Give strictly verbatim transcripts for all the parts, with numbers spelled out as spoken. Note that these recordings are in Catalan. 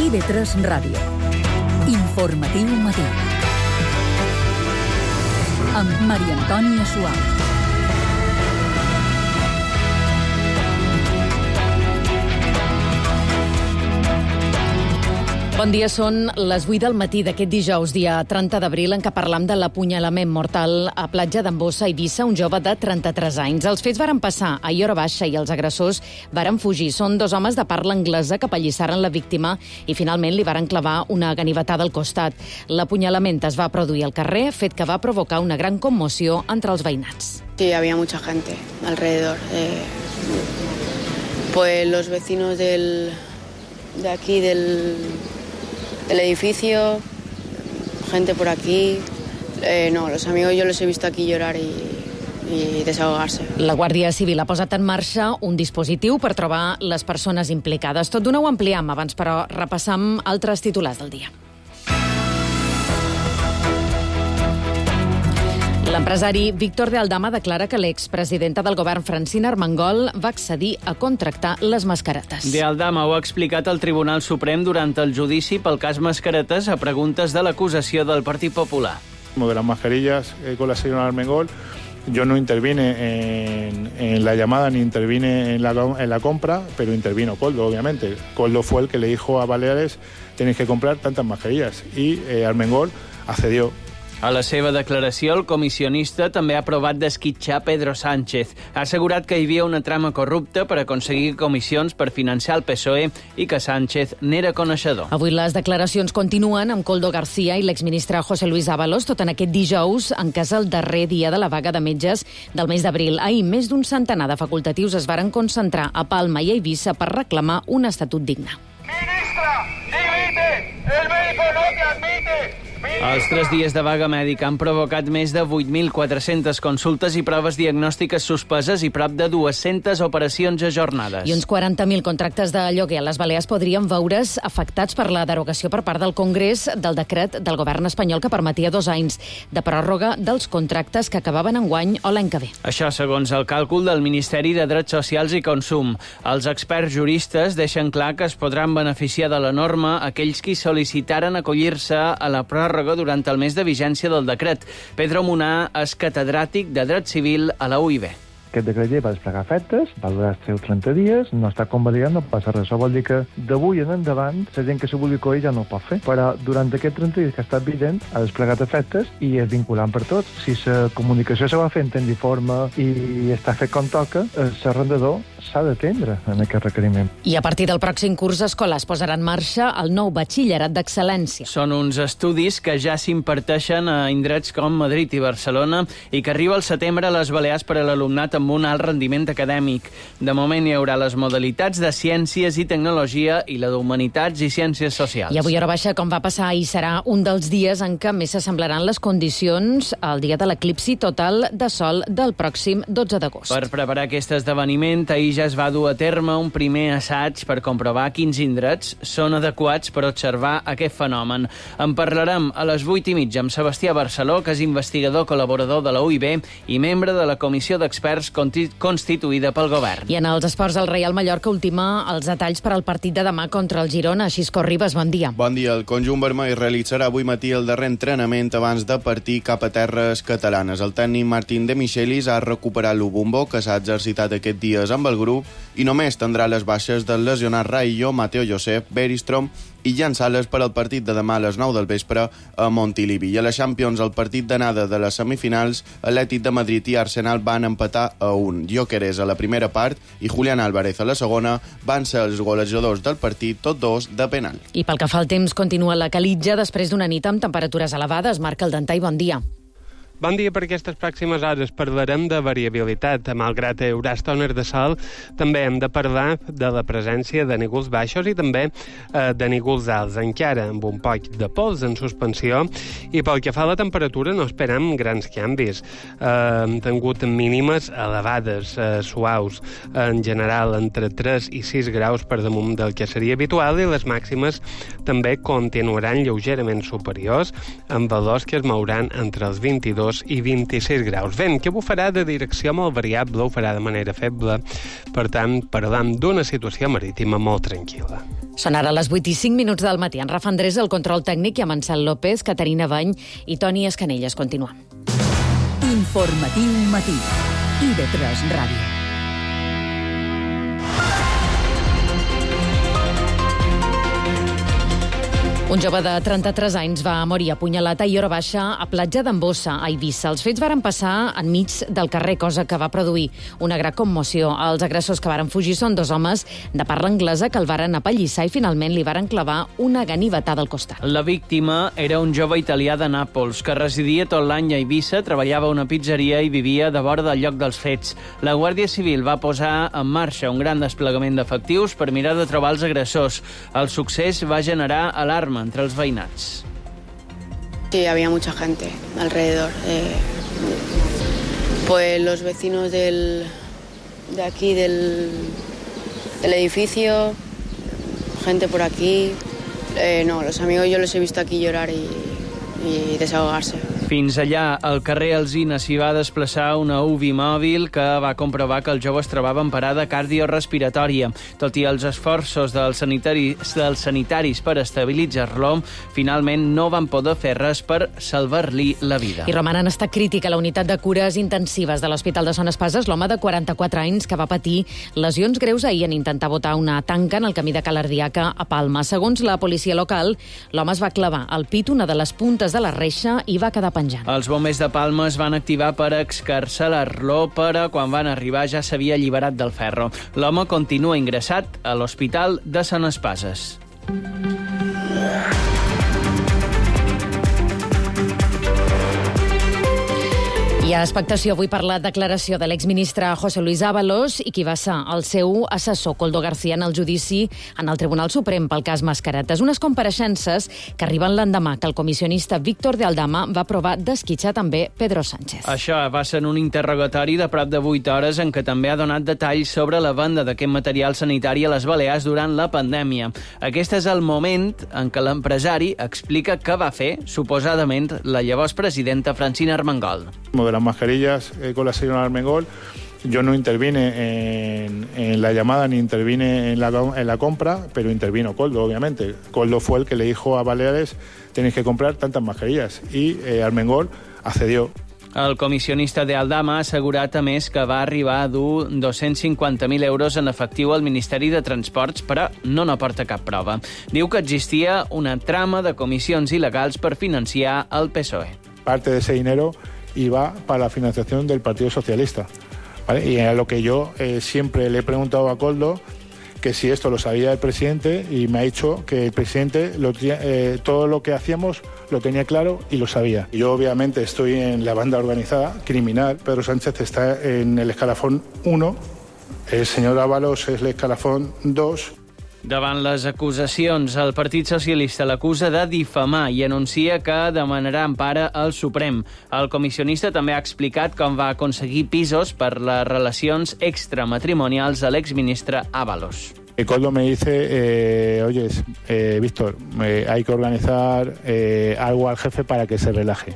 I V tres Ràdio. Informatiu matí. Amb Maria Antònia Suau. Bon dia, són les vuit del matí d'aquest dijous, dia trenta d'abril, en què parlam de l'apunyalament mortal a platja d'Ambossa, Eivissa, un jove de trenta-tres anys. Els fets varen passar a Iora Baixa i els agressors varen fugir. Són dos homes de parla anglesa que apallissaren la víctima i finalment li varen clavar una ganivetada al costat. L'apunyalament es va produir al carrer, fet que va provocar una gran commoció entre els veïnats. Sí, había mucha gente alrededor. Eh, pues los vecinos del, de aquí, del... el edificio, gente por aquí. Eh, no, los amigos yo los he visto aquí llorar y, y desahogarse. La Guàrdia Civil ha posat en marxa un dispositiu per trobar les persones implicades. Tot d'una ho ampliem, abans però repassam altres titulars del dia. L'empresari Víctor de Aldama declara que l'expresidenta del govern, Francina Armengol, va accedir a contractar les mascaretes. De Aldama ho ha explicat al Tribunal Suprem durant el judici pel cas Mascaretes a preguntes de l'acusació del Partit Popular. Como de las mascarillas eh, con la señora Armengol, yo no intervine en, en la llamada ni intervine en la, en la compra, pero intervino Coldo, obviamente. Coldo fue el que le dijo a Baleares, tenéis que comprar tantas mascarillas, y eh, Armengol accedió. A la seva declaració, el comissionista també ha provat d'esquitxar Pedro Sánchez. Ha assegurat que hi havia una trama corrupta per aconseguir comissions per financiar el P S O E i que Sánchez n'era coneixedor. Avui les declaracions continuen amb Koldo García i l'exministre José Luis Ábalos, tot en aquest dijous, en què és el darrer dia de la vaga de metges del mes d'abril. Ahir, més d'un centenar de facultatius es varen concentrar a Palma i a Eivissa per reclamar un estatut digne. Ministra, dimite! El médico no te admite! Els tres dies de vaga mèdica han provocat més de vuit mil quatre-centes consultes i proves diagnòstiques suspeses i prop de dues-centes operacions ajornades. I uns quaranta mil contractes de lloguer a les Balears podrien veure's afectats per la derogació per part del Congrés del decret del govern espanyol que permetia dos anys de pròrroga dels contractes que acabaven enguany o l'any que ve. Això segons el càlcul del Ministeri de Drets Socials i Consum. Els experts juristes deixen clar que es podran beneficiar de la norma aquells qui sol·licitaren acollir-se a la pròrroga durant el mes de vigència del decret. Pedro Munar és catedràtic de Dret Civil a la U I B. Aquest decret llei va desplegar efectes, va durar els seus trenta dies, no està convalidat, no passa res. Això vol dir que d'avui en endavant la gent que se vulgui coir ja no ho pot fer. Però durant aquests trenta dies que ha estat vigent ha desplegat efectes i és vinculant per tots. Si la comunicació se va fent en forma i està fet com toca, l'arrendador s'ha d'atendre en aquest requeriment. I a partir del pròxim curs escolar es posarà en marxa el nou batxillerat d'excel·lència. Són uns estudis que ja s'imparteixen a indrets com Madrid i Barcelona i que arriba al setembre a les Balears per a l'alumnat amb un alt rendiment acadèmic. De moment hi haurà les modalitats de Ciències i Tecnologia i la d'Humanitats i Ciències Socials. I avui a hora baixa, com va passar ahir, serà un dels dies en què més s'assemblaran les condicions al dia de l'eclipsi total de sol del pròxim dotze d'agost. Per preparar aquest esdeveniment, ahir ja es va dur a terme un primer assaig per comprovar quins indrets són adequats per observar aquest fenomen. En parlarem a les vuit i mitja amb Sebastià Barceló, que és investigador col·laborador de la U I B i membre de la comissió d'experts constituïda pel govern. I en els esports, el Real Mallorca ultima els detalls per al partit de demà contra el Girona. Xisco Ribas, bon dia. Bon dia. El conjunt vermell realitzarà avui matí el darrer entrenament abans de partir cap a terres catalanes. El tècnic Martín de Michelis ha recuperat l'Ubumbo, que s'ha exercitat aquests dies amb el grup, i només tindrà les baixes del lesionat Raillo, Mateo Josep, Beristrom i Jan Sales per al partit de demà a les nou del vespre a Montilivi. I a la Champions, el partit d'anada de les semifinals, Atlètic de Madrid i Arsenal van empatar a un. Gyökeres a la primera part i Julián Álvarez a la segona van ser els golejadors del partit, tots dos de penal. I pel que fa al temps, continua la calitja després d'una nit amb temperatures elevades. Marc Aldentai, bon dia. Bon dia. Per aquestes pròximes hores parlarem de variabilitat. Malgrat hi haurà estones de sol, també hem de parlar de la presència de núvols baixos i també eh, de núvols alts, encara amb un poc de pols en suspensió. I pel que fa a la temperatura no esperem grans canvis. Eh, hem tingut mínimes elevades, eh, suaus, en general entre tres i sis graus per damunt del que seria habitual, i les màximes també continuaran lleugerament superiors, amb valors que es mouran entre els vint-i-dos i vint-i-sis graus. Vent que bufarà de direcció molt variable, ho farà de manera feble, per tant, parlam d'una situació marítima molt tranquil·la. Són ara les vuit i cinc minuts del matí. En Rafa Andrés, el control tècnic, i amb Ansel López, Caterina Bany i Toni Escanelles. Continuem. Informatiu matí. I de tres Ràdio. Un jove de trenta-tres anys va morir apunyalat a Iora Baixa, a platja d'Embossa, a Eivissa. Els fets varen passar enmig del carrer, cosa que va produir una gran commoció. Els agressors que varen fugir són dos homes de parla anglesa que el varen apallissar i finalment li varen clavar una ganivetada al costat. La víctima era un jove italià de Nàpols que residia tot l'any a Eivissa, treballava a una pizzeria i vivia de vora del lloc dels fets. La Guàrdia Civil va posar en marxa un gran desplegament d'efectius per mirar de trobar els agressors. El succés va generar alarma entre els veïnats. Sí, había mucha gente alrededor. Eh, pues los vecinos del, de aquí, del, del edificio, gente por aquí. Eh, no, los amigos yo los he visto aquí llorar y, y desahogarse. Fins allà, al carrer Alsina, s'hi va desplaçar una U B I mòbil que va comprovar que el jove es trobava en parada cardiorespiratòria. Tot i els esforços dels sanitaris, dels sanitaris per estabilitzar-lo, finalment no van poder fer res per salvar-li la vida. I roman en estat crític a la unitat de cures intensives de l'Hospital de Son Espases l'home de quaranta-quatre anys que va patir lesions greus ahir en intentar botar una tanca en el camí de Calardiaca a Palma. Segons la policia local, l'home es va clavar al pit una de les puntes de la reixa i va quedar penjant. Els bombers de Palma es van activar per excarcerar-lo, però quan van arribar ja s'havia alliberat del ferro. L'home continua ingressat a l'Hospital de Son Espases. Hi ha expectació avui per la declaració de l'exministre José Luis Ábalos i qui va ser el seu assessor, Koldo García, en el judici en el Tribunal Suprem pel cas Mascaretes. Unes compareixences que arriben l'endemà que el comissionista Víctor de Aldama va provar d'esquitxar també Pedro Sánchez. Això va ser un interrogatori de prop de vuit hores en què també ha donat detalls sobre la venda d'aquest material sanitari a les Balears durant la pandèmia. Aquest és el moment en què l'empresari explica què va fer, suposadament, la llavors presidenta Francina Armengol. De las mascarillas eh, con la señora Armengol, yo no intervine en, en la llamada ni intervine en la, en la compra, pero intervino Koldo, obviamente. Koldo fue el que le dijo a Baleares, tenéis que comprar tantas mascarillas, y eh, Armengol accedió. El comissionista de Aldama ha assegurat, a més, que va arribar a dur dos-cents cinquanta mil euros en efectiu al Ministeri de Transports, però no n'aporta cap prova. Diu que existia una trama de comissions il·legals per financiar el P S O E. Parte de ese dinero iba para la financiación del Partido Socialista, ¿vale? Y era lo que yo eh, siempre le he preguntado a Koldo, que si esto lo sabía el presidente, y me ha dicho que el presidente lo, eh, todo lo que hacíamos lo tenía claro y lo sabía. Yo obviamente estoy en la banda organizada criminal, Pedro Sánchez está en el escalafón uno, el señor Ábalos es el escalafón dos. Davant les acusacions, el Partit Socialista l'acusa de difamar i anuncia que demanarà empara al Suprem. El comissionista també ha explicat com va aconseguir pisos per les relacions extramatrimonials de l'exministre Ábalos. Koldo me dice, eh, oye, eh, Víctor, eh, hay que organizar eh, algo al jefe para que se relaje.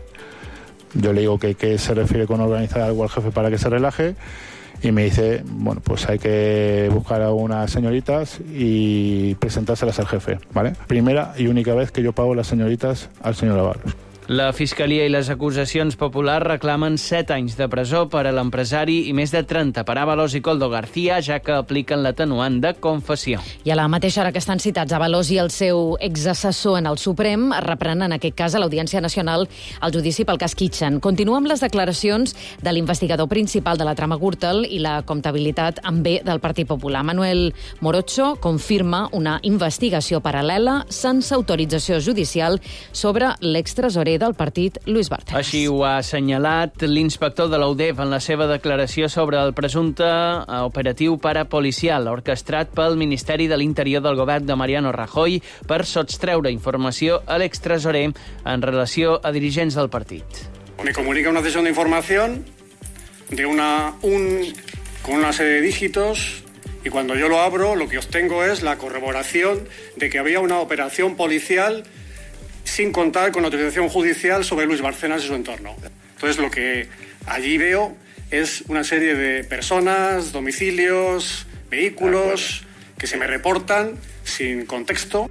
Yo le digo que ¿qué se refiere con organizar algo al jefe para que se relaje? Y me dice, bueno, pues hay que buscar a unas señoritas y presentárselas al jefe, ¿vale? Primera y única vez que yo pago las señoritas al señor Ábalos. La Fiscalia i les acusacions populars reclamen set anys de presó per a l'empresari i més de trenta per Ábalos i Koldo García, ja que apliquen l'atenuant de confessió. I a la mateixa hora que estan citats Ábalos i el seu exassessor en el Suprem, reprenen en aquest cas a l'Audiència Nacional el judici pel cas Kitchen. Continua amb les declaracions de l'investigador principal de la trama Gürtel i la comptabilitat en B del Partit Popular. Manuel Morocho confirma una investigació paral·lela sense autorització judicial sobre l'extresorer del partit, Luis Bárcenas. Així ho ha assenyalat l'inspector de l'U D E F en la seva declaració sobre el presumpte operatiu parapolicial orquestrat pel Ministeri de l'Interior del govern de Mariano Rajoy per sostreure informació a l'extresorer en relació a dirigents del partit. Me comunica una sesión de información de una, un, con una serie de dígitos y cuando yo lo abro lo que obtengo es la corroboración de que había una operación policial sin contar con la autorización judicial sobre Luis Bárcenas y su entorno. Entonces lo que allí veo es una serie de personas, domicilios, vehículos que se me reportan sin contexto.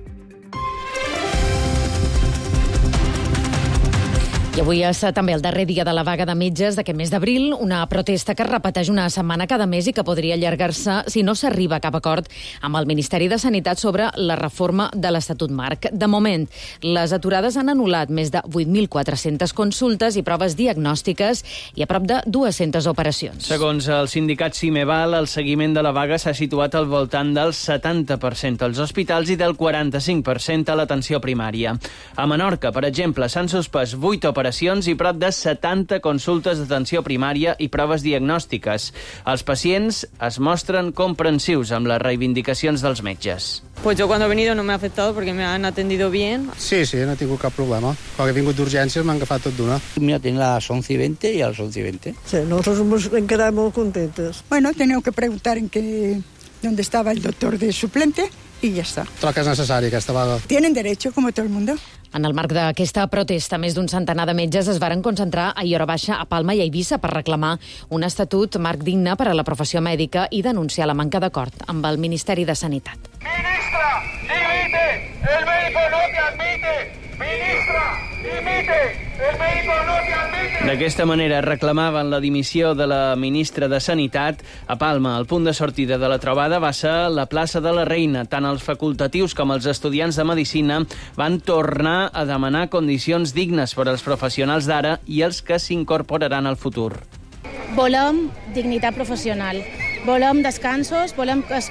I avui és també el darrer dia de la vaga de metges d'aquest mes d'abril, una protesta que es repeteix una setmana cada mes i que podria allargar-se si no s'arriba a cap acord amb el Ministeri de Sanitat sobre la reforma de l'Estatut Marc. De moment, les aturades han anul·lat més de vuit mil quatre-centes consultes i proves diagnòstiques i a prop de dues-centes operacions. Segons el sindicat Cimeval, el seguiment de la vaga s'ha situat al voltant del setanta per cent als hospitals i del quaranta-cinc per cent a l'atenció primària. A Menorca, per exemple, s'han suspès vuit operacions operacions i prop de setanta consultes d'atenció primària i proves diagnòstiques. Els pacients es mostren comprensius amb les reivindicacions dels metges. Pues yo cuando he venido no me ha afectado porque me han atendido bien. Sí, sí, no he tingut cap problema. Quan he vingut d'urgències m'han agafat tot d'una. Me atienden a las once y veinte y a las once y veinte. Sí, nosotros hemos quedado muy contentos. Bueno, he tenido que preguntar en qué, dónde estaba el doctor de suplente y ya está. Troc que és necessari aquesta vaga. Tienen derecho, como todo el mundo. En el marc d'aquesta protesta, més d'un centenar de metges es varen concentrar a Iora Baixa, a Palma i a Eivissa per reclamar un estatut marc digne per a la professió mèdica i denunciar la manca d'acord amb el Ministeri de Sanitat. Ministra, dimite, el médico no te admite. Ministra, dimite, el médico no te admite. D'aquesta manera reclamaven la dimissió de la ministra de Sanitat. A Palma, el punt de sortida de la trobada va ser la plaça de la Reina. Tant els facultatius com els estudiants de Medicina van tornar a demanar condicions dignes per als professionals d'ara i els que s'incorporaran al futur. Volem dignitat professional, volem descansos, volem que els,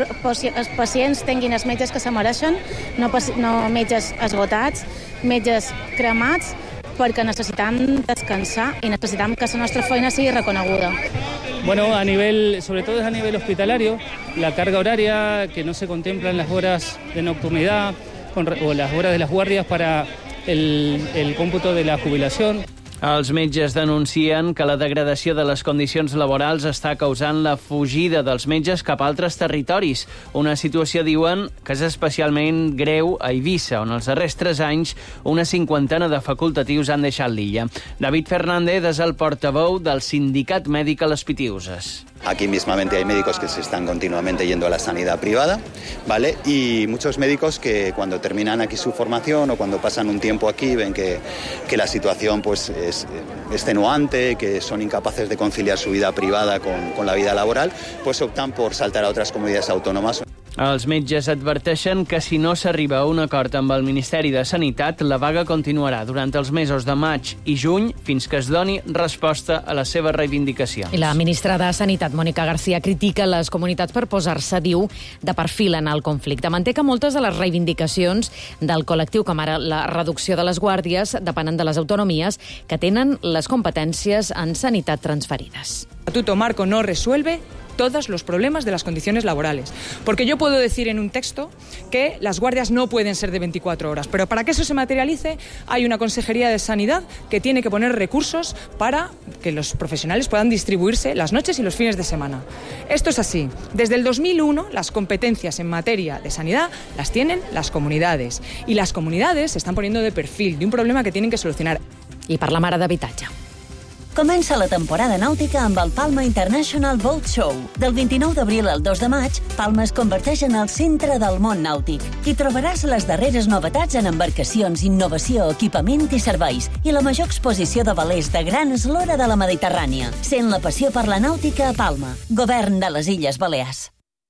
els pacients tinguin els metges que se mereixen, no, no metges esgotats, metges cremats, perquè necessitam descansar y necesitam que la nuestra feina sigui reconeguda. Bueno, a nivel, sobre todo es a nivel hospitalario, la carga horaria, que no se contemplan las horas de nocturnidad con, o las horas de las guardias para el, el cómputo de la jubilación. Els metges denuncien que la degradació de les condicions laborals està causant la fugida dels metges cap a altres territoris. Una situació, diuen, que és especialment greu a Eivissa, on els darrers tres anys una cinquantena de facultatius han deixat l'illa. David Fernández és el portaveu del sindicat mèdic a les Pitiuses. Aquí mismamente hay médicos que se están continuamente yendo a la sanidad privada, ¿vale? Y muchos médicos que cuando terminan aquí su formación o cuando pasan un tiempo aquí ven que, que la situación pues es extenuante, que son incapaces de conciliar su vida privada con, con la vida laboral, pues optan por saltar a otras comunidades autónomas. Els metges adverteixen que si no s'arriba a un acord amb el Ministeri de Sanitat, la vaga continuarà durant els mesos de maig i juny fins que es doni resposta a les seves reivindicacions. I la ministra de Sanitat, Mònica García, critica les comunitats per posar-se, diu, de perfil en el conflicte. Manté que moltes de les reivindicacions del col·lectiu, com ara la reducció de les guàrdies, depenen de les autonomies que tenen les competències en sanitat transferides. El Estatuto Marco no resuelve todos los problemas de las condiciones laborales. Porque yo puedo decir en un texto que las guardias no pueden ser de veinticuatro horas, pero para que eso se materialice hay una Consejería de Sanidad que tiene que poner recursos para que los profesionales puedan distribuirse las noches y los fines de semana. Esto es así. Desde el dos mil uno las competencias en materia de sanidad las tienen las comunidades y las comunidades se están poniendo de perfil de un problema que tienen que solucionar. I per la mare d'habitatge. Comença la temporada nàutica amb el Palma International Boat Show. Del vint-i-nou d'abril al dos de maig, Palma es converteix en el centre del món nàutic. Hi trobaràs les darreres novetats en embarcacions, innovació, equipament i serveis i la major exposició de velers de gran eslora de la Mediterrània. Sent la passió per la nàutica a Palma, govern de les Illes Balears.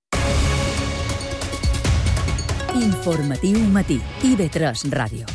Informatiu matí. I ve tres Ràdio.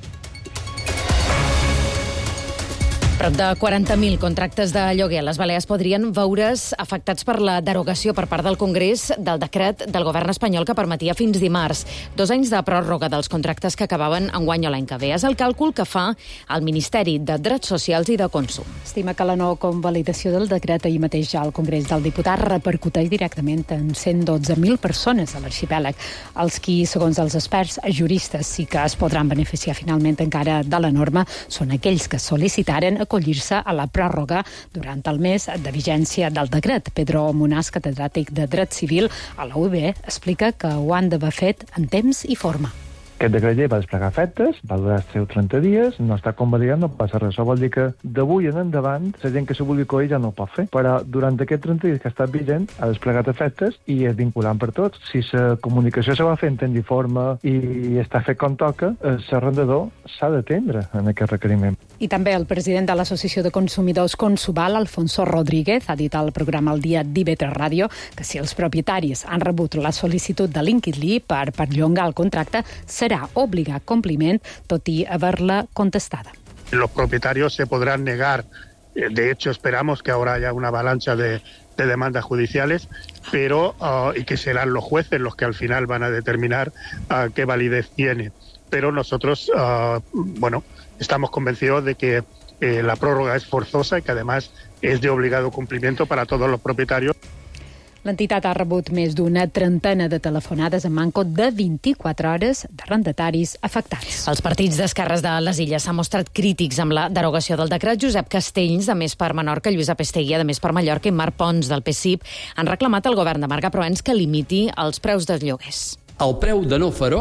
Prop de quaranta mil contractes de lloguer a les Balears podrien veure's afectats per la derogació per part del Congrés del decret del govern espanyol que permetia fins dimarts dos anys de pròrroga dels contractes que acabaven enguany o l'any que ve. És el càlcul que fa el Ministeri de Drets Socials i de Consum. Estima que la no convalidació del decret ahir mateix al Congrés del Diputat repercuteix directament en cent dotze mil persones a l'arxipèlag, els qui, segons els experts juristes, sí que es podran beneficiar finalment encara de la norma són aquells que sol·licitaren acollir-se a la pròrroga durant el mes de vigència del decret. Pedro Monàs, catedràtic de Dret Civil a la U B, explica que ho han d'haver fet en temps i forma. Aquest decret llei va desplegar efectes, va durar els seus trenta dies, no està convalidat, no passa res. Això vol dir que d'avui en endavant la gent que se vulgui coir ja no ho pot fer, però durant aquests trenta dies que ha estat vigent ha desplegat efectes i és vinculant per tots. Si la comunicació se va fent en forma i està fet com toca, l'arrendador s'ha d'atendre en aquest requeriment. I també el president de l'Associació de Consumidors Consubal, Alfonso Rodríguez, ha dit al programa El Dia d'I V tres Ràdio que si els propietaris han rebut la sol·licitud de l'inquilí per perllongar el contracte, serà obligat compliment, tot i haver-la contestada. Los propietarios se podrán negar. De hecho, esperamos que ahora haya una avalancha de, de demandas judiciales, pero uh, y que serán los jueces los que al final van a determinar uh, qué validez tiene. Pero nosotros, uh, bueno, estamos convencidos de que eh, la prórroga es forzosa y que además es de obligado cumplimiento para todos los propietarios. L'entitat ha rebut més d'una trentena de telefonades en manco de vint-i-quatre hores d'arrendataris afectats. Els partits d'esquerres de les Illes s'han mostrat crítics amb la derogació del decret. Josep Castells, de Més per Menorca, Lluís Apestegui, de Més per Mallorca, i Marc Pons, del P S I P, han reclamat al govern de Marga Proens que limiti els preus dels lloguers. El preu de no fer-ho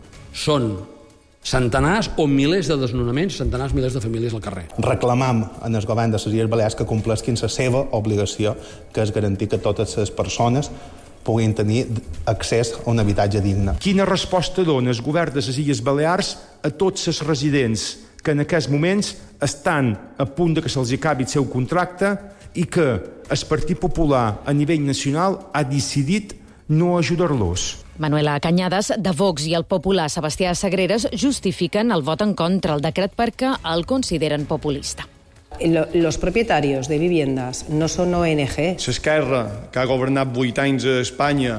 són centenars o milers de desnonaments, centenars, milers de famílies al carrer. Reclamam en el govern de les Illes Balears que complesquin la seva obligació, que és garantir que totes les persones puguin tenir accés a un habitatge digne. Quina resposta dona el govern de les Illes Balears a tots els residents que en aquests moments estan a punt de que se'ls acabi el seu contracte i que el Partit Popular a nivell nacional ha decidit no ajudar-los? Manuela Cañadas, de Vox, i el popular Sebastià Sagreres justifiquen el vot en contra del decret perquè el consideren populista. Los propietarios de viviendas no son O N G. L'esquerra, que ha governat vuit anys a Espanya,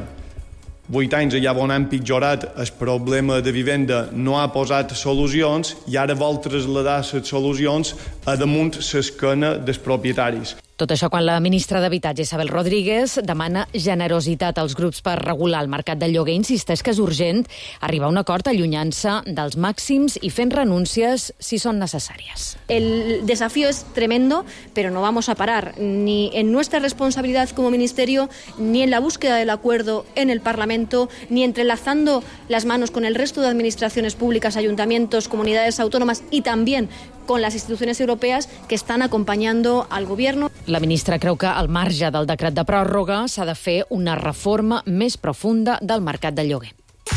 vuit anys allà on han pitjorat el problema de vivenda, no ha posat solucions i ara vol traslladar les solucions a damunt l'esquena dels propietaris. Tot això quan la ministra d'Habitatge, Isabel Rodríguez, demana generositat als grups per regular el mercat del lloguer. Insisteix que és urgent arribar a un acord allunyant-se dels màxims i fent renúncies si són necessàries. El desafío es tremendo, pero no vamos a parar ni en nuestra responsabilidad como ministerio, ni en la búsqueda del acuerdo en el Parlamento, ni entrelazando las manos con el resto de administraciones públicas, ayuntamientos, comunidades autónomas y también con las instituciones europeas que están acompañando al gobierno. La ministra creu que al marge del decret de pròrroga s'ha de fer una reforma més profunda del mercat del lloguer.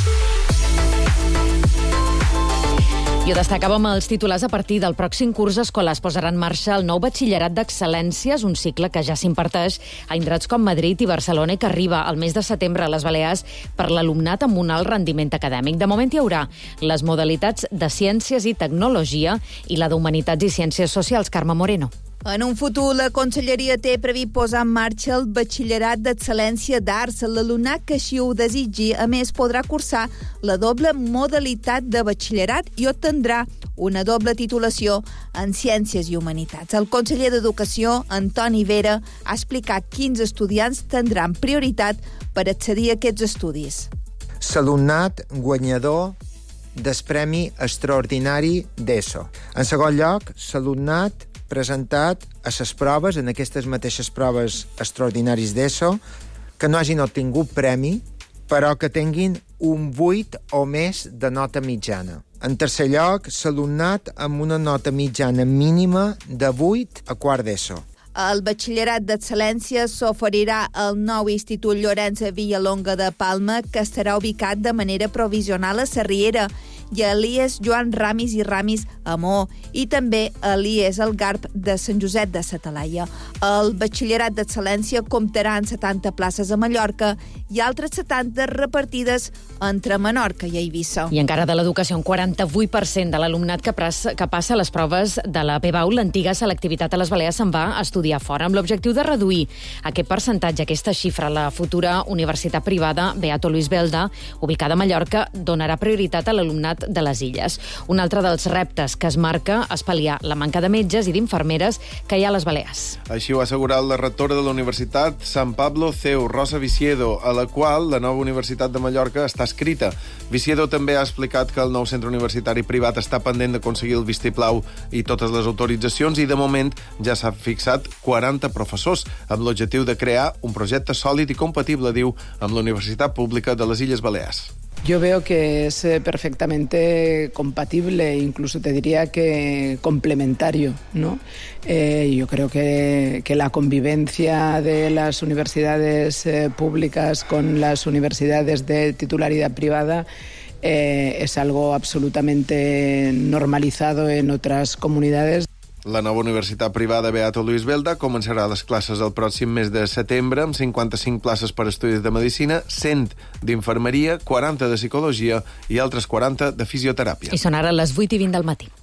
I ho destacàvem els titulars. A partir del pròxim curs escolar es posarà en marxa el nou batxillerat d'excel·lències, un cicle que ja s'imparteix a indrets com Madrid i Barcelona i que arriba al mes de setembre a les Balears per l'alumnat amb un alt rendiment acadèmic. De moment hi haurà les modalitats de ciències i tecnologia i la d'humanitats i ciències socials. Carme Moreno. En un futur, la Conselleria té previst posar en marxa el batxillerat d'excel·lència d'arts. L'alumnat que així ho desitgi, a més, podrà cursar la doble modalitat de batxillerat i obtindrà una doble titulació en Ciències i Humanitats. El conseller d'Educació, Antoni Vera, ha explicat quins estudiants tindran prioritat per accedir a aquests estudis. L'alumnat guanyador del Premi Extraordinari d'ESO. En segon lloc, l'alumnat presentat a les proves, en aquestes mateixes proves extraordinaris d'ESO, que no hagin obtingut premi, però que tinguin un vuit o més de nota mitjana. En tercer lloc, l'alumnat amb una nota mitjana mínima de vuit a quart d'ESO. El batxillerat d'excel·lència s'oferirà al nou Institut Llorenç Villalonga de Palma, que estarà ubicat de manera provisional a la Riera, i a l'I E S Joan Ramis i Ramis a Maó, i també a l'I E S El Garb de Sant Josep de sa Talaia. El batxillerat d'excel·lència comptarà amb setanta places a Mallorca i altres setanta repartides entre Menorca i Eivissa. I encara de l'educació, un quaranta-vuit per cent de l'alumnat que, que passa les proves de la P B A U, l'antiga selectivitat a les Balears, se'n va a estudiar fora, amb l'objectiu de reduir aquest percentatge, aquesta xifra. La futura universitat privada Beato Luis Belda, ubicada a Mallorca, donarà prioritat a l'alumnat de les Illes. Un altre dels reptes que es marca és pal·liar la manca de metges i d'infermeres que hi ha a les Balears. Així ho ha assegurat la rectora de la Universitat San Pablo C E U, Rosa Viciedo, a la qual la nova Universitat de Mallorca està escrita. Viciedo també ha explicat que el nou centre universitari privat està pendent d'aconseguir el vistiplau i totes les autoritzacions i de moment ja s'ha fixat quaranta professors amb l'objectiu de crear un projecte sòlid i compatible, diu, amb la Universitat Pública de les Illes Balears. Yo veo que es perfectamente compatible, incluso te diría que complementario, ¿no? Eh, yo creo que, que la convivencia de las universidades eh, públicas con las universidades de titularidad privada eh, es algo absolutamente normalizado en otras comunidades. La nova universitat privada Beato Luis Belda començarà les classes el pròxim mes de setembre amb cinquanta-cinc places per estudis de medicina, cent d'infermeria, quaranta de psicologia i altres quaranta de fisioteràpia. I són ara les vuit i vint del matí.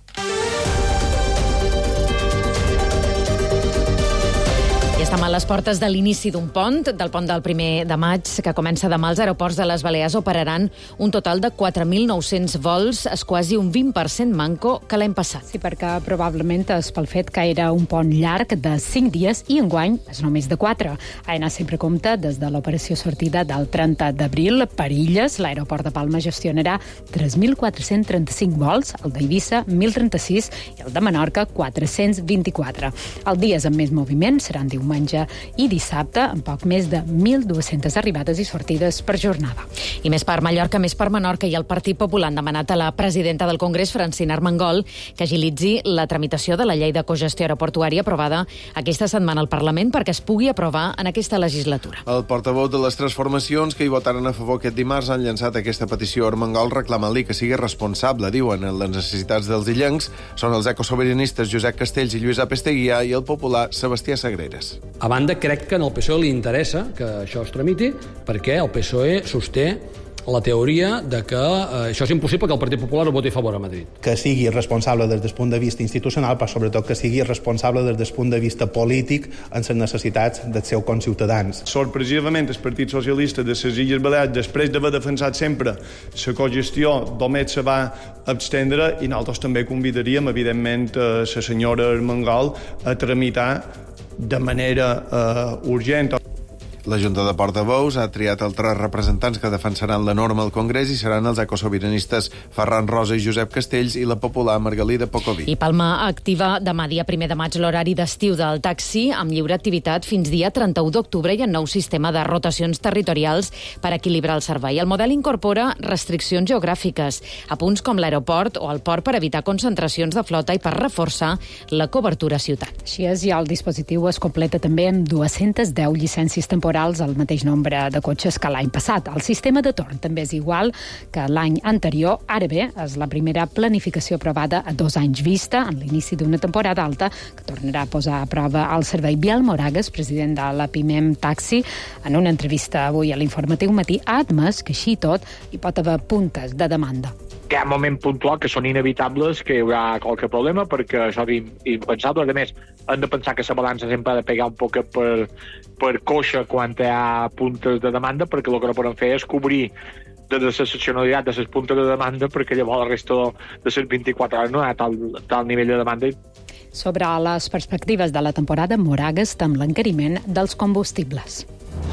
Estem a les portes de l'inici d'un pont, del pont del primer de maig, que comença demà. Els aeroports de les Balears operaran un total de quatre mil nou-cents vols, és quasi un vint per cent manco que l'any passat. Sí, perquè probablement és pel fet que era un pont llarg de cinc dies i enguany és només de quatre. A ENA sempre compta des de l'operació sortida del trenta d'abril per Illes. L'aeroport de Palma gestionarà tres mil quatre-cents trenta-cinc vols, el d'Eivissa mil trenta-sis i el de Menorca quatre-cents vint-i-quatre. Els dies amb més moviment seran diumenge i dissabte, amb poc més de mil dues-centes arribades i sortides per jornada. I més per Mallorca, més per Menorca, i el Partit Popular han demanat a la presidenta del Congrés, Francina Armengol, que agilitzi la tramitació de la llei de cogestió aeroportuària aprovada aquesta setmana al Parlament perquè es pugui aprovar en aquesta legislatura. El portaveu de les tres formacions que hi votaren a favor aquest dimarts han llançat aquesta petició a Armengol reclamant-li que sigui responsable, diuen, en les necessitats dels illencs. Són els ecosobiranistes Josep Castells i Lluís Apesteguià i el popular Sebastià Sagreres. A banda, crec que en el P S O E li interessa que això es tramiti perquè el P S O E sosté la teoria de que eh, això és impossible que el Partit Popular ho voti a favor a Madrid. Que sigui responsable des del punt de vista institucional, però sobretot que sigui responsable des del punt de vista polític en les necessitats dels seus conciutadans. Sorpresivament, el Partit Socialista de les Illes Balears, després d'haver defensat sempre la cogestió, només se va abstendre, i nosaltres també convidaríem, evidentment, a la senyora Armengol a tramitar de manera eh, urgent. La Junta de Portaveus ha triat els tres representants que defensaran la norma al Congrés i seran els ecosobiranistes Ferran Rosa i Josep Castells i la popular Margalida Pocoví. I Palma activa demà dia primer de maig l'horari d'estiu del taxi amb lliure activitat fins dia trenta-u d'octubre i en nou sistema de rotacions territorials per equilibrar el servei. El model incorpora restriccions geogràfiques a punts com l'aeroport o el port per evitar concentracions de flota i per reforçar la cobertura a ciutat. Així és, i el dispositiu es completa també amb dues-centes deu llicències temporals, el mateix nombre de cotxes que l'any passat. El sistema de torn també és igual que l'any anterior. Ara bé, és la primera planificació aprovada a dos anys vista, en l'inici d'una temporada alta, que tornarà a posar a prova el servei. Biel Moragues, president de la Pimem Taxi, en una entrevista avui a l'Informatiu Matí, ha admès que així tot hi pot haver puntes de demanda. Hi ha moments puntuals que són inevitables, que hi haurà qualque problema, perquè això és impensable. A més, hem de pensar que la balança sempre ha de pegar un poc per, per coixa quan hi ha puntes de demanda, perquè el que no podem fer és cobrir de l'excepcionalitat de les puntes de demanda, perquè llavors la resta de les vint-i-quatre hores no hi ha tal, tal nivell de demanda. Sobre les perspectives de la temporada, Moragues tem l'encariment dels combustibles.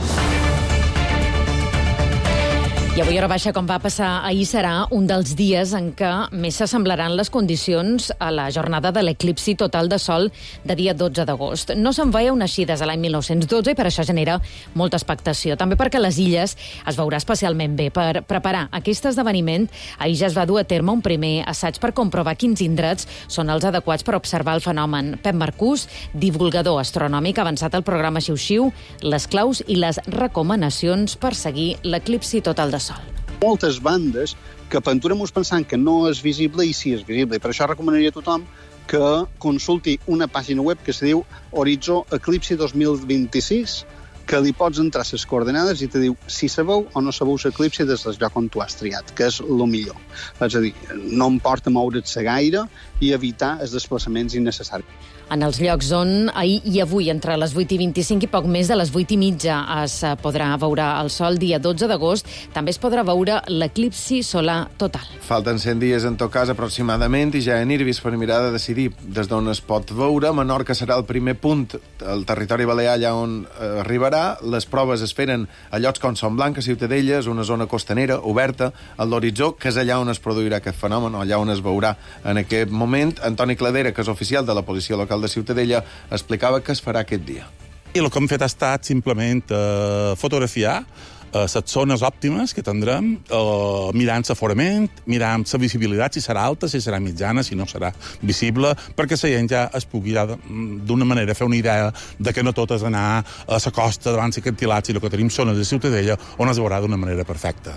I avui, hora baixa, com va passar ahir, serà un dels dies en què més s'assemblaran les condicions a la jornada de l'eclipsi total de sol de dia dotze d'agost. No se'n veia una així des de l'any mil nou-cents dotze i per això genera molta expectació. També perquè a les Illes es veurà especialment bé. Per preparar aquest esdeveniment, ahir ja es va dur a terme un primer assaig per comprovar quins indrets són els adequats per observar el fenomen. Pep Marcús, divulgador astronòmic, ha avançat el programa Xiu-Xiu, les claus i les recomanacions per seguir l'eclipsi total de sol. Moltes bandes que aventurem-nos pensant que no és visible i sí és visible. I per això recomanaria a tothom que consulti una pàgina web que se diu Horitzó Eclipsi dos mil vint-i-sis, que li pots entrar les coordenades i te diu si sabeu o no sabeu l'eclipsi des del lloc on tu has triat, que és el millor. És a dir, no em porta moure't-se gaire i evitar els desplaçaments innecessaris. En els llocs on ahir i avui, entre les vuit i vint-i-cinc i poc més de les vuit i mitja, es podrà veure el sol dia dotze d'agost, també es podrà veure l'eclipsi solar total. Falten cent dies, en tot cas, aproximadament, i ja hi ha nervis per mirar de decidir des d'on es pot veure. Menorca serà el primer punt, el territori balear, allà on eh, arribarà. Les proves es feren a llocs com Son Blanca, Ciutadella, és una zona costanera, oberta, a l'horitzó, que és allà on es produirà aquest fenomen, o allà on es veurà en aquest moment. Antoni Cladera, que és oficial de la policia local de Ciutadella, explicava que es farà aquest dia. I el que hem fet ha estat simplement eh, fotografiar eh, les zones òptimes que tindrem, eh, mirant l'aforament, mirant la visibilitat, si serà alta, si serà mitjana, si no serà visible, perquè la gent ja es pugui ja d'una manera fer una idea de que no tot és anar a la costa davant els acantilats, i el que tenim zones de Ciutadella on es veurà d'una manera perfecta.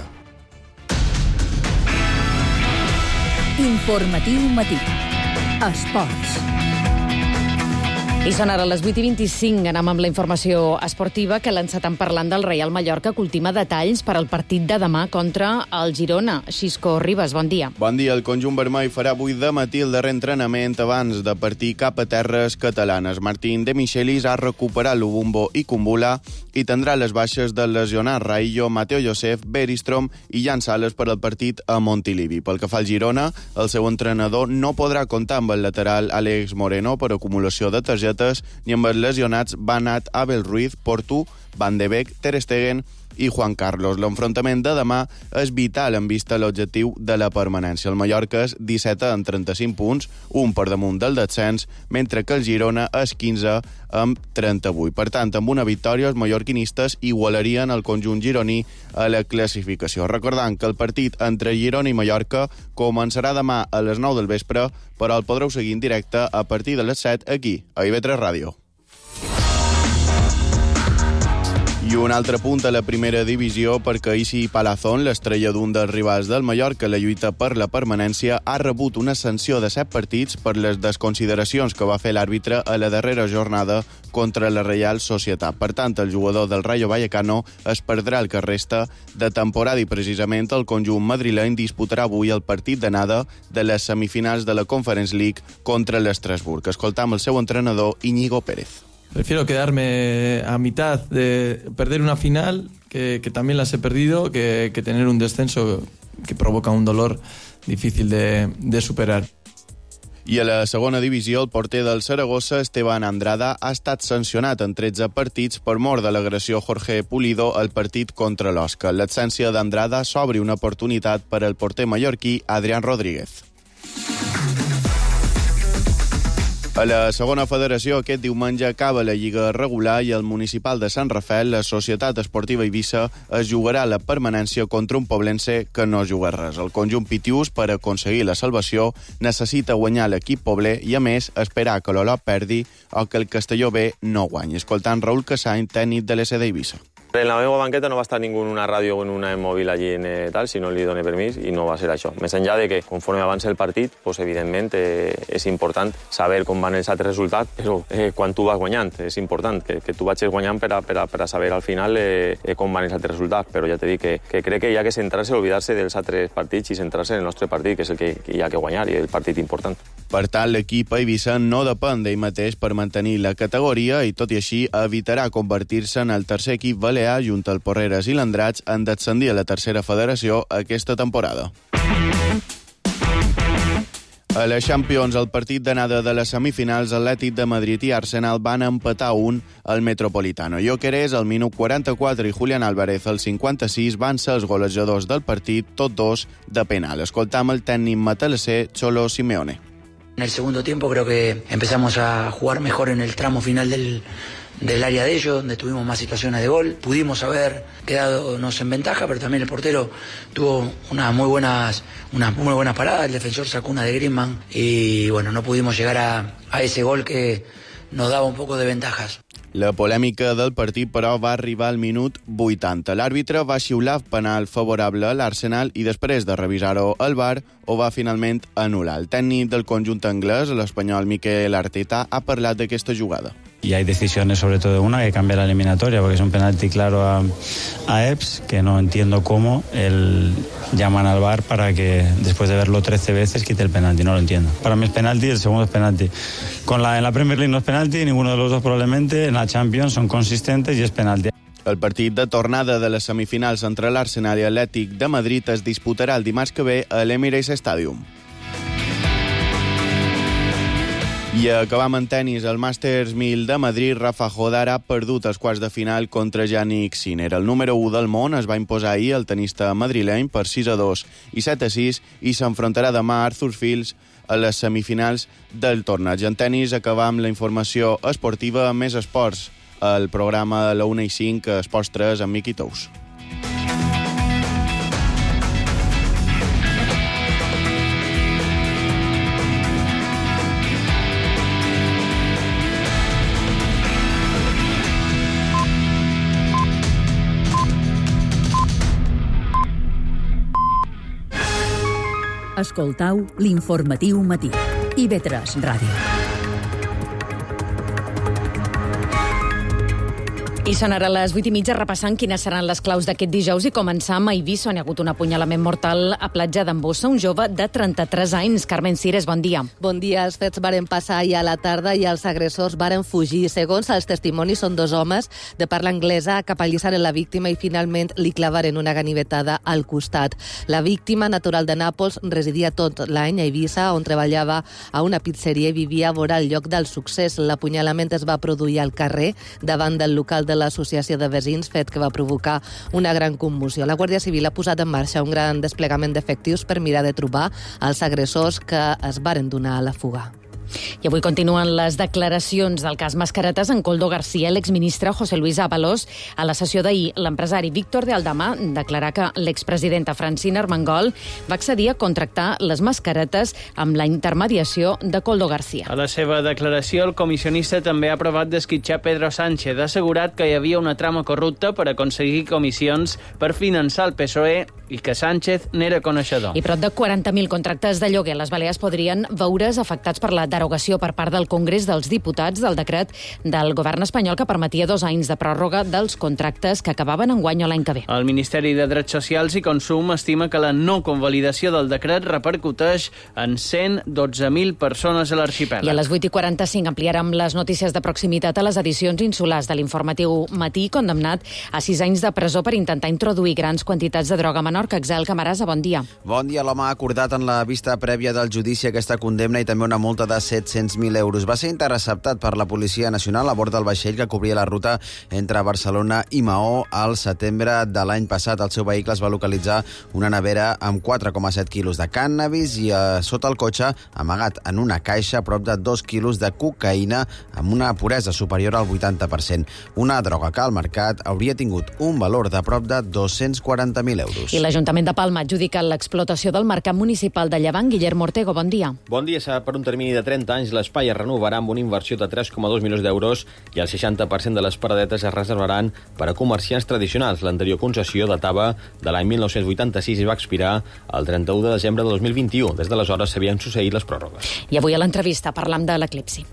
Informatiu Matí. Esports. I són ara les vuit i vint-i-cinc. Anem amb la informació esportiva que l'encetem parlant del Reial Mallorca, que ultima detalls per al partit de demà contra el Girona. Xisco Ribas, bon dia. Bon dia. El conjunt vermell farà avui de matí el darrer entrenament abans de partir cap a terres catalanes. Martín de Michelis ha recuperat Lubumbo i Kumbula i tindrà les baixes del lesionat Raillo, Mateo Josef, Beristrom i Jan Sales per al partit a Montilivi. Pel que fa al Girona, el seu entrenador no podrà comptar amb el lateral Àlex Moreno per acumulació de targetes ni amb els lesionats Banat, Abel Ruiz, Portu, Van de Beek, Ter Stegen i Juan Carlos. L'enfrontament de demà és vital en vista l'objectiu de la permanència. El Mallorca és disset amb trenta-cinc punts, un per damunt del descens, mentre que el Girona és quinze amb trenta-vuit. Per tant, amb una victòria, els mallorquinistes igualarien el conjunt gironí a la classificació. Recordant que el partit entre Girona i Mallorca començarà demà a les nou del vespre, però el podreu seguir en directe a partir de les set aquí, a I V tres Ràdio. I un altre punt a la primera divisió perquè Isi Palazón, l'estrella d'un dels rivals del Mallorca, la lluita per la permanència, ha rebut una sanció de set partits per les desconsideracions que va fer l'àrbitre a la darrera jornada contra la Real Societat. Per tant, el jugador del Rayo Vallecano es perdrà el que resta de temporada i precisament el conjunt madrileny disputarà avui el partit d'anada de les semifinals de la Conference League contra l'Estrasburg. Escoltam el seu entrenador Íñigo Pérez. Prefiero quedarme a mitad de perder una final, que, que también las he perdido, que, que tener un descenso que provoca un dolor difícil de, de superar. I a la segona divisió, el porter del Saragossa, Esteban Andrada, ha estat sancionat en tretze partits per mort de l'agressió Jorge Pulido al partit contra l'Osca. L'absència d'Andrada s'obre una oportunitat per al porter mallorquí Adrián Rodríguez. A la segona federació, aquest diumenge acaba la Lliga regular i el municipal de Sant Rafel, la Societat Esportiva Eivissa, es jugarà la permanència contra un poblense que no juga res. El conjunt pitiús, per aconseguir la salvació, necessita guanyar l'equip pobler i, a més, esperar que l'Olot perdi o que el Castelló B no guanyi. Escoltant Raúl Casany, tècnic de l'S D Eivissa. En la meva banqueta no va estar ningú en una ràdio o en una mòbil allí en eh, tal, si no li doni permís, i no va ser això. Més enllà de que, conforme avança el partit, pues, evidentment eh, és important saber com van els altres resultats, però eh, quan tu vas guanyant, és important que, que tu vagis guanyant per a, per a, per a saber al final eh, eh, com van els altres resultats. Però ja t'he dit que, que crec que hi ha que centrar-se, oblidar-se dels altres partits i centrar-se en el nostre partit, que és el que, que hi ha que guanyar i el partit important. Per tant, l'equip eivissa no depèn d'ell mateix per mantenir la categoria i, tot i així, evitarà convertir-se en el tercer equip balear junt al Porreres i l'Andratx en descendir a la tercera federació aquesta temporada. A la Champions, el partit d'anada de les semifinals, Atlètic de Madrid i Arsenal van empatar un al Metropolitano. Gyökeres al minut quaranta-quatre i Julián Álvarez al cinquanta-sis van ser els golejadors del partit, tots dos de penal. Escoltam el tècnic matalasser Cholo Simeone. En el segundo tiempo creo que empezamos a jugar mejor en el tramo final del, del área de ellos, donde tuvimos más situaciones de gol. Pudimos haber quedadonos en ventaja, pero también el portero tuvo unas muy buenas, unas muy buenas paradas. El defensor sacó una de Griezmann y bueno, no pudimos llegar a, a ese gol que nos daba un poco de ventajas. La polèmica del partit, però, va arribar al minut vuitanta. L'àrbitre va xiular penal favorable a l'Arsenal i després de revisar-ho al V A R ho va finalment anul·lar. El tècnic del conjunt anglès, l'espanyol Mikel Arteta, ha parlat d'aquesta jugada. Y hay decisiones, sobre todo una, que cambia la eliminatoria, porque es un penalti claro a, a Eps, que no entiendo cómo el llaman al V A R para que, después de verlo trece veces, quite el penalti. No lo entiendo. Para mí es penalti, el segundo es penalti. Con la, en la Premier League no es penalti, ninguno de los dos probablemente. En la Champions son consistentes y es penalti. El partit de tornada de les semifinals entre l'Arsenal i Atlètic de Madrid es disputarà el dimarts que ve a l'Emirates Stadium. I acabam en tenis. El Masters mil de Madrid, Rafa Jodar ha perdut els quarts de final contra Jannik Sinner. El número u del món es va imposar ahir el tenista madrileny per sis a dos i set a sis i s'enfrontarà demà a Arthur Fields a les semifinals del torneig. En tenis acabam la informació esportiva amb més esports. El programa a la una i cinc, Esports tres, amb Miqui Tous. Escoltau l'informatiu matí. I V tres Ràdio. I són ara les vuit i mitja repassant quines seran les claus d'aquest dijous i començam a Eivissa, on hi ha hagut un apunyalament mortal a platja d'Embossa, un jove de trenta-tres anys. Carmen Cires, bon dia. Bon dia. Els fets varen passar ahir a la tarda i els agressors varen fugir. Segons els testimonis, són dos homes de parla anglesa que apallissaren la víctima i finalment li clavaren una ganivetada al costat. La víctima, natural de Nàpols, residia tot l'any a Eivissa, on treballava a una pizzeria i vivia vora el lloc del succés. L'apunyalament es va produir al carrer, davant del local de de l'Associació de Veïns, fet que va provocar una gran commoció. La Guàrdia Civil ha posat en marxa un gran desplegament d'efectius per mirar de trobar els agressors que es varen donar a la fuga. I avui continuen les declaracions del cas Mascaretes en Koldo García. L'exministre José Luis Ábalos, a la sessió d'ahir, l'empresari Víctor de Aldama declarà que l'expresidenta Francina Armengol va accedir a contractar les mascaretes amb la intermediació de Koldo García. A la seva declaració, el comissionista també ha provat d'esquitxar Pedro Sánchez. Ha assegurat que hi havia una trama corrupta per aconseguir comissions per finançar el P S O E i que Sánchez n'era coneixedor. I prop de quaranta mil contractes de lloguer a les Balears podrien veure's afectats per la derogació per part del Congrés dels Diputats del decret del govern espanyol que permetia dos anys de pròrroga dels contractes que acabaven enguany o l'any que ve. El Ministeri de Drets Socials i Consum estima que la no convalidació del decret repercuteix en cent dotze mil persones a l'arxipèlag. I a les vuit i quaranta-cinc ampliarem les notícies de proximitat a les edicions insulars de l'informatiu matí, condemnat a sis anys de presó per intentar introduir grans quantitats de droga a Menorca. Axel Camarasa, bon dia. Bon dia. L'home ha acordat en la vista prèvia del judici aquesta condemna i també una multa de set-cents mil euros. Va ser interceptat per la Policia Nacional a bord del vaixell que cobria la ruta entre Barcelona i Maó al setembre de l'any passat. Al seu vehicle es va localitzar una nevera amb quatre coma set quilos de cànnabis i a sota el cotxe, amagat en una caixa, prop de dos quilos de cocaïna amb una puresa superior al vuitanta per cent. Una droga que al mercat hauria tingut un valor de prop de dos-cents quaranta mil euros. I l'Ajuntament de Palma adjudica l'explotació del mercat municipal de Llevant. Guillermo Ortego, bon dia. Bon dia. Serà per un termini de trenta anys. L'espai es renovarà amb una inversió de tres coma dos milions d'euros i el seixanta per cent de les paradetes es reservaran per a comerciants tradicionals. L'anterior concessió datava de l'any mil nou-cents vuitanta-sis i va expirar el trenta-u de desembre de dos mil vint-i-u. Des d'aleshores s'havien succeït les pròrrogues. I avui a l'entrevista parlam de l'eclipsi.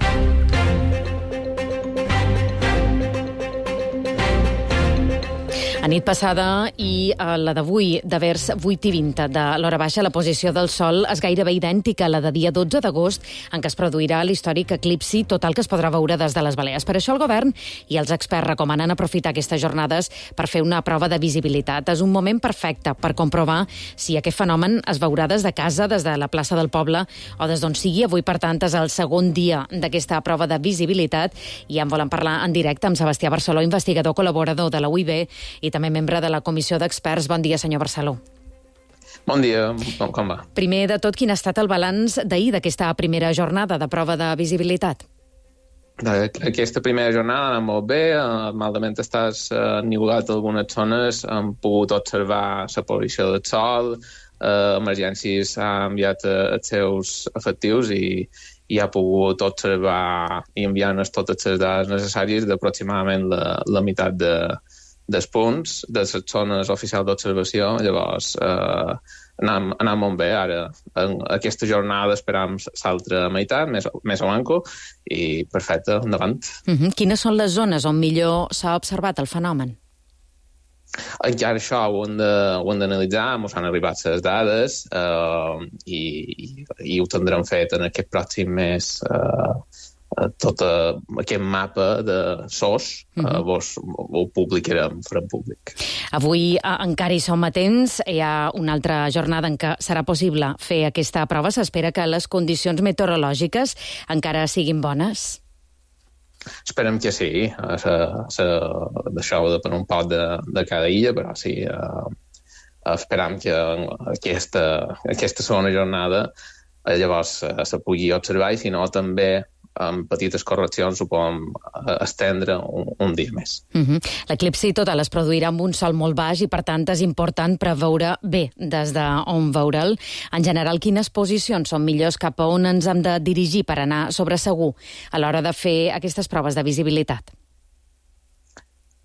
A nit passada i a la d'avui, de vers vuit i vint de l'hora baixa, la posició del Sol és gairebé idèntica a la de dia dotze d'agost, en què es produirà l'històric eclipsi total que es podrà veure des de les Balears. Per això el govern i els experts recomanen aprofitar aquestes jornades per fer una prova de visibilitat. És un moment perfecte per comprovar si aquest fenomen es veurà des de casa, des de la plaça del poble o des d'on sigui. Avui, per tant, és el segon dia d'aquesta prova de visibilitat i en volen parlar en directe amb Sebastià Barceló, investigador col·laborador de la U I B i també membre de la comissió d'experts. Bon dia, senyor Barceló. Bon dia, com va? Primer de tot, quin ha estat el balanç d'ahir d'aquesta primera jornada de prova de visibilitat? Aquesta primera jornada ha anat molt bé, malament estàs niulat a algunes zones, hem pogut observar la posició del sol, emergències han enviat els seus efectius i, i ha pogut observar i enviar-nos totes les dades necessàries d'aproximadament la, la meitat de dels punts, de les zones oficials d'observació. Llavors, eh, anem, anem molt bé. Ara, en aquesta jornada esperam l'altra meitat, més, més o manco, i perfecte, endavant. Uh-huh. Quines són les zones on millor s'ha observat el fenomen? Encara això ho hem de, ho hem d'analitzar, ens han arribat les dades eh, i, i, i ho tindrem fet en aquest pròxim mes. Eh, tot aquest mapa de S O S, uh-huh. eh, vos ho publicarem, farem públic. Avui eh, encara hi som a temps, hi ha una altra jornada en què serà possible fer aquesta prova. S'espera que les condicions meteorològiques encara siguin bones. Esperem que sí. D'això depèn un poc de, de cada illa, però sí, eh, esperam que aquesta, aquesta segona jornada eh, llavors eh, se pugui observar i, si no, també amb petites correccions ho podem estendre un, un dia més. Uh-huh. L'eclipsi total es produirà amb un sol molt baix i, per tant, és important preveure bé des d'on veure'l. En general, quines posicions són millors, cap a on ens hem de dirigir per anar sobre segur a l'hora de fer aquestes proves de visibilitat?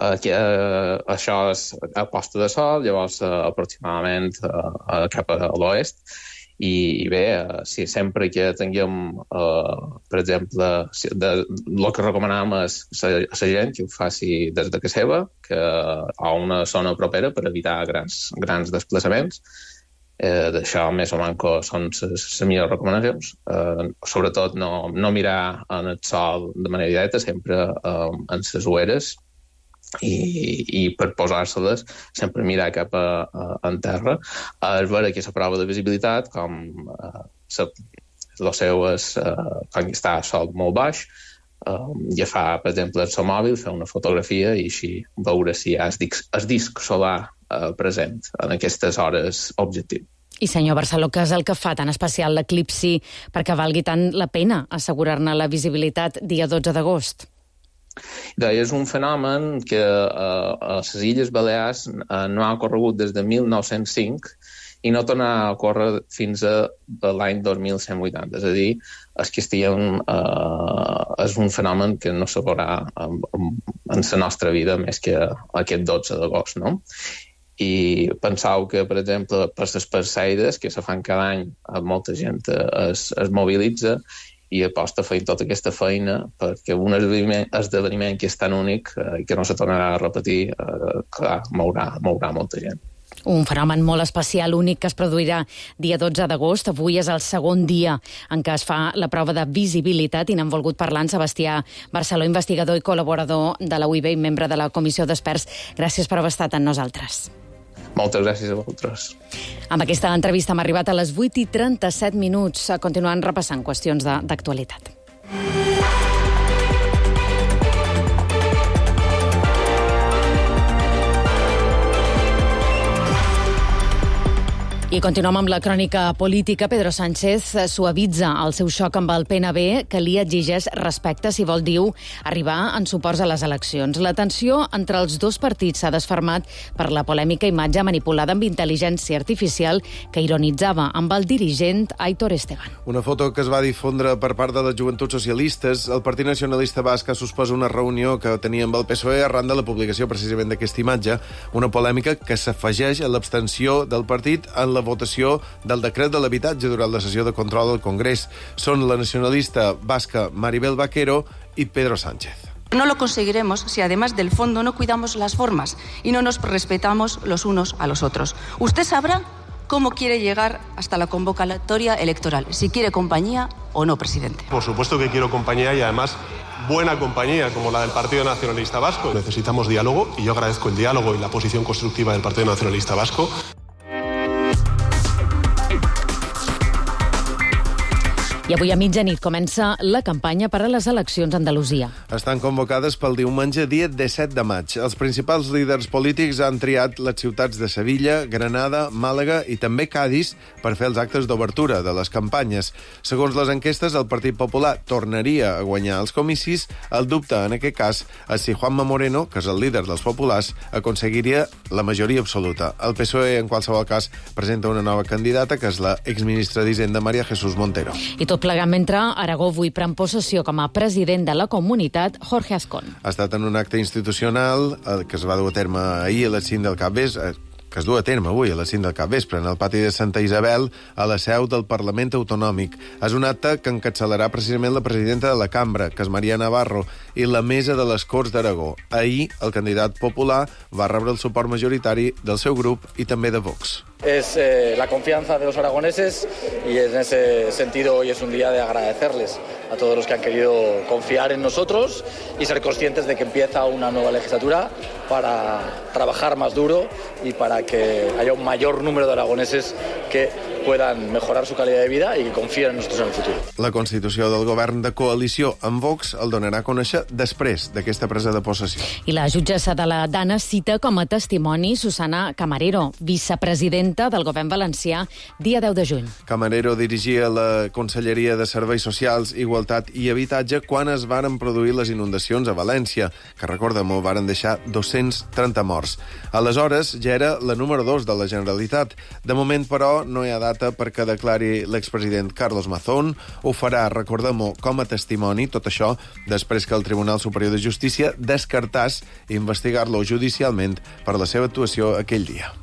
Uh, que, uh, això és a Posta de Sol, llavors uh, aproximadament uh, cap a l'oest, i, i bé, uh, si sempre que tinguem, uh, per exemple, si, de, el que recomanam és a la gent que ho faci des de casa seva, que a una zona propera per evitar grans, grans desplaçaments. Eh, d'això més o manco són les millors recomanacions. Eh, sobretot no, no mirar en el sol de manera directa, sempre eh, en les ulleres, i, i per posar-se-les sempre mirar cap a, a, en terra. Es veure aquesta prova de visibilitat, com eh, el seu és eh, quan està a sol molt baix, eh, agafar, per exemple, el seu mòbil, fer una fotografia i així veure si hi ha el disc, el disc solar eh, present en aquestes hores objectiu. I senyor Barceló, què és el que fa tan especial l'eclipsi perquè valgui tant la pena assegurar-ne la visibilitat dia dotze d'agost? És un fenomen que uh, a les Illes Balears uh, no ha ocorregut des de mil nou-cents cinc i no torna a ocórrer fins a l'any dos mil cent vuitanta. És a dir, és que estiguem, uh, és un fenomen que no se veurà en, en la nostra vida més que aquest dotze d'agost, no? I pensau que, per exemple, per les perseides que se fan cada any, molta gent es, es mobilitza i aposta fent tota aquesta feina perquè un esdeveniment, esdeveniment que és tan únic i eh, que no se tornarà a repetir, eh, clar, mourà, mourà molta gent. Un fenomen molt especial, únic, que es produirà dia dotze d'agost. Avui és el segon dia en què es fa la prova de visibilitat i n'han volgut parlar en Sebastià Barceló, investigador i col·laborador de la U I B i membre de la Comissió d'Experts. Gràcies per haver estat amb nosaltres. Moltes gràcies a vosaltres. Amb aquesta entrevista hem arribat a les vuit i trenta-set minuts, continuant repassant qüestions d'actualitat. I continuem amb la crònica política. Pedro Sánchez suavitza el seu xoc amb el P N B, que li exigeix respecte si vol, diu, arribar en suports a les eleccions. La tensió entre els dos partits s'ha desfermat per la polèmica imatge manipulada amb intel·ligència artificial que ironitzava amb el dirigent Aitor Esteban. Una foto que es va difondre per part de les joventuts socialistes. El Partit Nacionalista Basc ha suspès una reunió que tenia amb el P S O E arran de la publicació precisament d'aquesta imatge, una polèmica que s'afegeix a l'abstenció del partit en la votació del decret de l'habitatge durant la sessió de control del Congrés. Són la nacionalista basca Maribel Vaquero i Pedro Sánchez. No lo conseguiremos si además del fondo no cuidamos las formas y no nos respetamos los unos a los otros. Usted sabrá cómo quiere llegar hasta la convocatoria electoral, si quiere compañía o no, presidente. Por supuesto que quiero compañía y además buena compañía como la del Partido Nacionalista Vasco. Necesitamos diálogo y yo agradezco el diálogo y la posición constructiva del Partido Nacionalista Vasco. I avui a mitjanit comença la campanya per a les eleccions a Andalusia. Estan convocades pel diumenge dia disset de maig. Els principals líders polítics han triat les ciutats de Sevilla, Granada, Màlaga i també Cádiz per fer els actes d'obertura de les campanyes. Segons les enquestes, el Partit Popular tornaria a guanyar els comicis. El dubte, en aquest cas, és si Juanma Moreno, que és el líder dels populars, aconseguiria la majoria absoluta. El P S O E, en qualsevol cas, presenta una nova candidata, que és la exministra d'Hisenda, María Jesús Montero. I tot plegant mentre Aragó avui pren possessió com a president de la comunitat, Jorge Azcón. Ha estat en un acte institucional que es va dur a terme ahir a les cinc del capvespre, que es du a terme avui a les cinc del capvespre en el pati de Santa Isabel, a la seu del Parlament Autonòmic. És un acte que encapçalarà precisament la presidenta de la Cambra, que és Maria Navarro, i la mesa de les Corts d'Aragó. Ahir, el candidat popular va rebre el suport majoritari del seu grup i també de Vox. Es eh, la confianza de los aragoneses y en ese sentido hoy es un día de agradecerles a todos los que han querido confiar en nosotros y ser conscientes de que empieza una nueva legislatura para trabajar más duro y para que haya un mayor número de aragoneses que puedan mejorar su calidad de vida y que confíen en nosotros en el futuro. La constitució del govern de coalició amb Vox el donarà a conèixer després d'aquesta presa de possessió. I la jutgessa de la Dana cita com a testimoni Susana Camarero, vicepresident trenta del govern valencià, dia deu de juny. Camarero dirigia la Conselleria de Serveis Socials, Igualtat i Habitatge quan es varen produir les inundacions a València, que, recordem-ho, varen deixar dos-cents trenta morts. Aleshores, ja era la número dos de la Generalitat. De moment, però, no hi ha data perquè declari l'expresident Carlos Mazón. Ho farà, recordem-ho, com a testimoni, tot això, després que el Tribunal Superior de Justícia descartàs investigar-lo judicialment per la seva actuació aquell dia.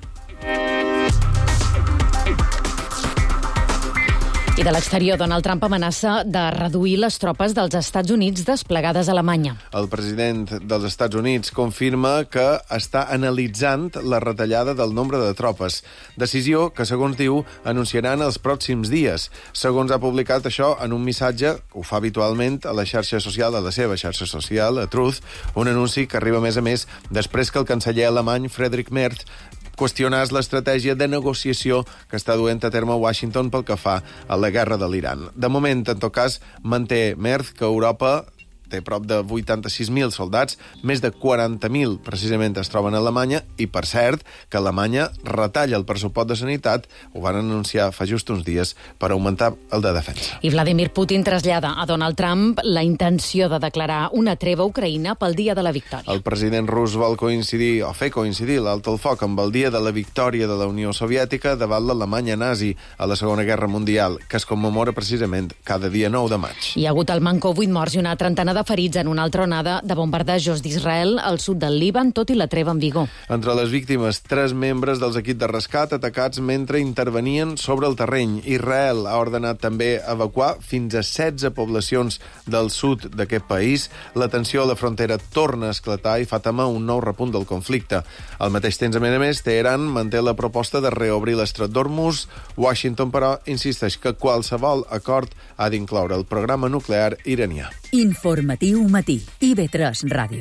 I de l'exterior, Donald Trump amenaça de reduir les tropes dels Estats Units desplegades a Alemanya. El president dels Estats Units confirma que està analitzant la retallada del nombre de tropes. Decisió que, segons diu, anunciaran els pròxims dies. Segons ha publicat això en un missatge, ho fa habitualment a la xarxa social, a la seva xarxa social, a Truth, un anunci que arriba, a més a més, després que el canceller alemany Friedrich Merz qüestionàs l'estratègia de negociació que està duent a terme Washington pel que fa a la guerra de l'Iran. De moment, en tot cas, manté Merz que Europa té prop de vuitanta-sis mil soldats, més de quaranta mil precisament es troben a Alemanya, i per cert que Alemanya retalla el pressupost de sanitat, ho van anunciar fa just uns dies, per augmentar el de defensa. I Vladimir Putin trasllada a Donald Trump la intenció de declarar una treva a Ucraïna pel dia de la victòria. El president rus vol coincidir, o fer coincidir l'alto el foc amb el dia de la victòria de la Unió Soviètica davant l'Alemanya nazi a la Segona Guerra Mundial, que es commemora precisament cada dia nou de maig. Hi ha hagut al Manco vuit morts i una trentena de ferits en una altra onada de bombardejos d'Israel al sud del Líban, tot i la treva en vigor. Entre les víctimes, tres membres dels equips de rescat atacats mentre intervenien sobre el terreny. Israel ha ordenat també evacuar fins a setze poblacions del sud d'aquest país. La tensió a la frontera torna a esclatar i fa temor un nou repunt del conflicte. Al mateix temps, a més a més, Teheran manté la proposta de reobrir l'estret d'Hormuz. Washington, però, insisteix que qualsevol acord ha d'incloure el programa nuclear iranià. Informatiu matí. I ve tres Ràdio.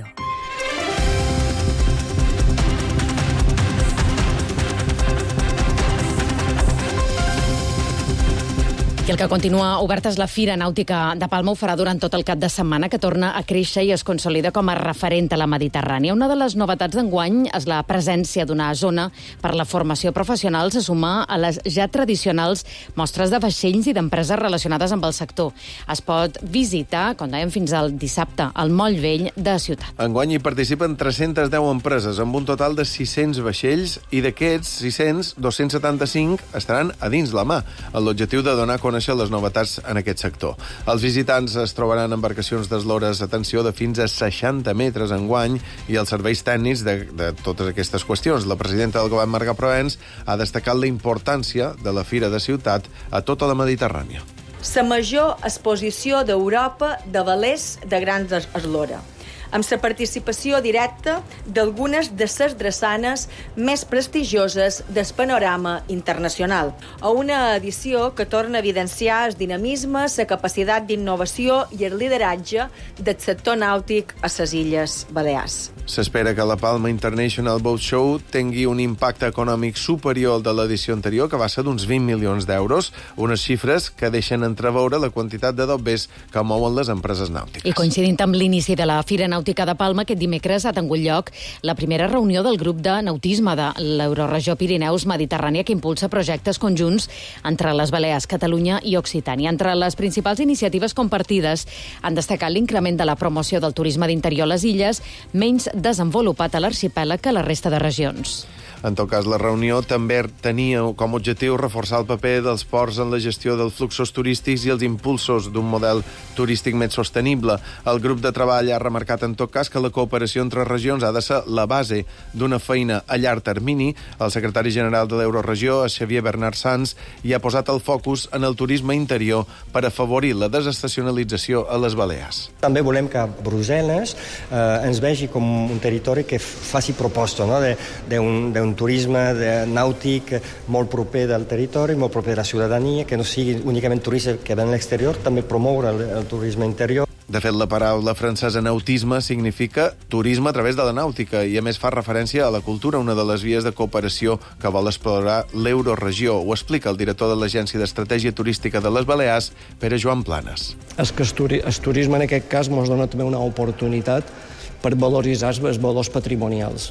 I el que continua obert és la Fira Nàutica de Palma. Ho farà durant tot el cap de setmana, que torna a créixer i es consolida com a referent a la Mediterrània. Una de les novetats d'enguany és la presència d'una zona per la formació professional se suma a les ja tradicionals mostres de vaixells i d'empreses relacionades amb el sector. Es pot visitar, com dèiem, fins al dissabte, al Moll Vell de Ciutat. Enguany hi participen tres-centes deu empreses, amb un total de sis-cents vaixells, i d'aquests sis-cents, dos-cents setanta-cinc estaran a dins la mà, amb l'objectiu de donar a conèixer les novetats en aquest sector. Els visitants es trobaran embarcacions d'eslores, atenció, de fins a seixanta metres enguany, i els serveis tècnics de, de totes aquestes qüestions. La presidenta del govern, Marga Proens, ha destacat la importància de la Fira de Ciutat a tota la Mediterrània. La major exposició d'Europa de velers de grans eslora, amb la participació directa d'algunes de les drassanes més prestigioses del panorama internacional, a una edició que torna a evidenciar el dinamisme, la capacitat d'innovació i el lideratge del sector nàutic a les Illes Balears. S'espera que la Palma International Boat Show tingui un impacte econòmic superior al de l'edició anterior, que va ser d'uns vint milions d'euros, unes xifres que deixen entreveure la quantitat de dobbers que mouen les empreses nàutiques. I coincidint amb l'inici de la Fira Nàutica de Palma, aquest dimecres ha tingut lloc la primera reunió del grup de nautisme de l'Euroregió Pirineus-Mediterrània, que impulsa projectes conjunts entre les Balears, Catalunya i Occitània. Entre les principals iniciatives compartides han destacat l'increment de la promoció del turisme d'interior a les illes, menys desenvolupat a l'arxipèlag que a la resta de regions. En tot cas, la reunió també tenia com a objectiu reforçar el paper dels ports en la gestió dels fluxos turístics i els impulsos d'un model turístic més sostenible. El grup de treball ha remarcat, en tot cas, que la cooperació entre regions ha de ser la base d'una feina a llarg termini. El secretari general de l'Euroregió, Xavier Bernard Sanz, hi ha posat el focus en el turisme interior per afavorir la desestacionalització a les Balears. També volem que Brussel·les eh, ens vegi com un territori que faci proposta, no? d'un un turisme nàutic molt proper del territori, molt proper de la ciutadania, que no sigui únicament turistes que ven a l'exterior, també promoure el, el turisme interior. De fet, la paraula francesa nautisme significa turisme a través de la nàutica i, a més, fa referència a la cultura, una de les vies de cooperació que vol explorar l'Euroregió. Ho explica el director de l'Agència d'Estratègia Turística de les Balears, Pere Joan Planes. És que el turisme, en aquest cas, ens dona també una oportunitat per valoritzar els valors patrimonials.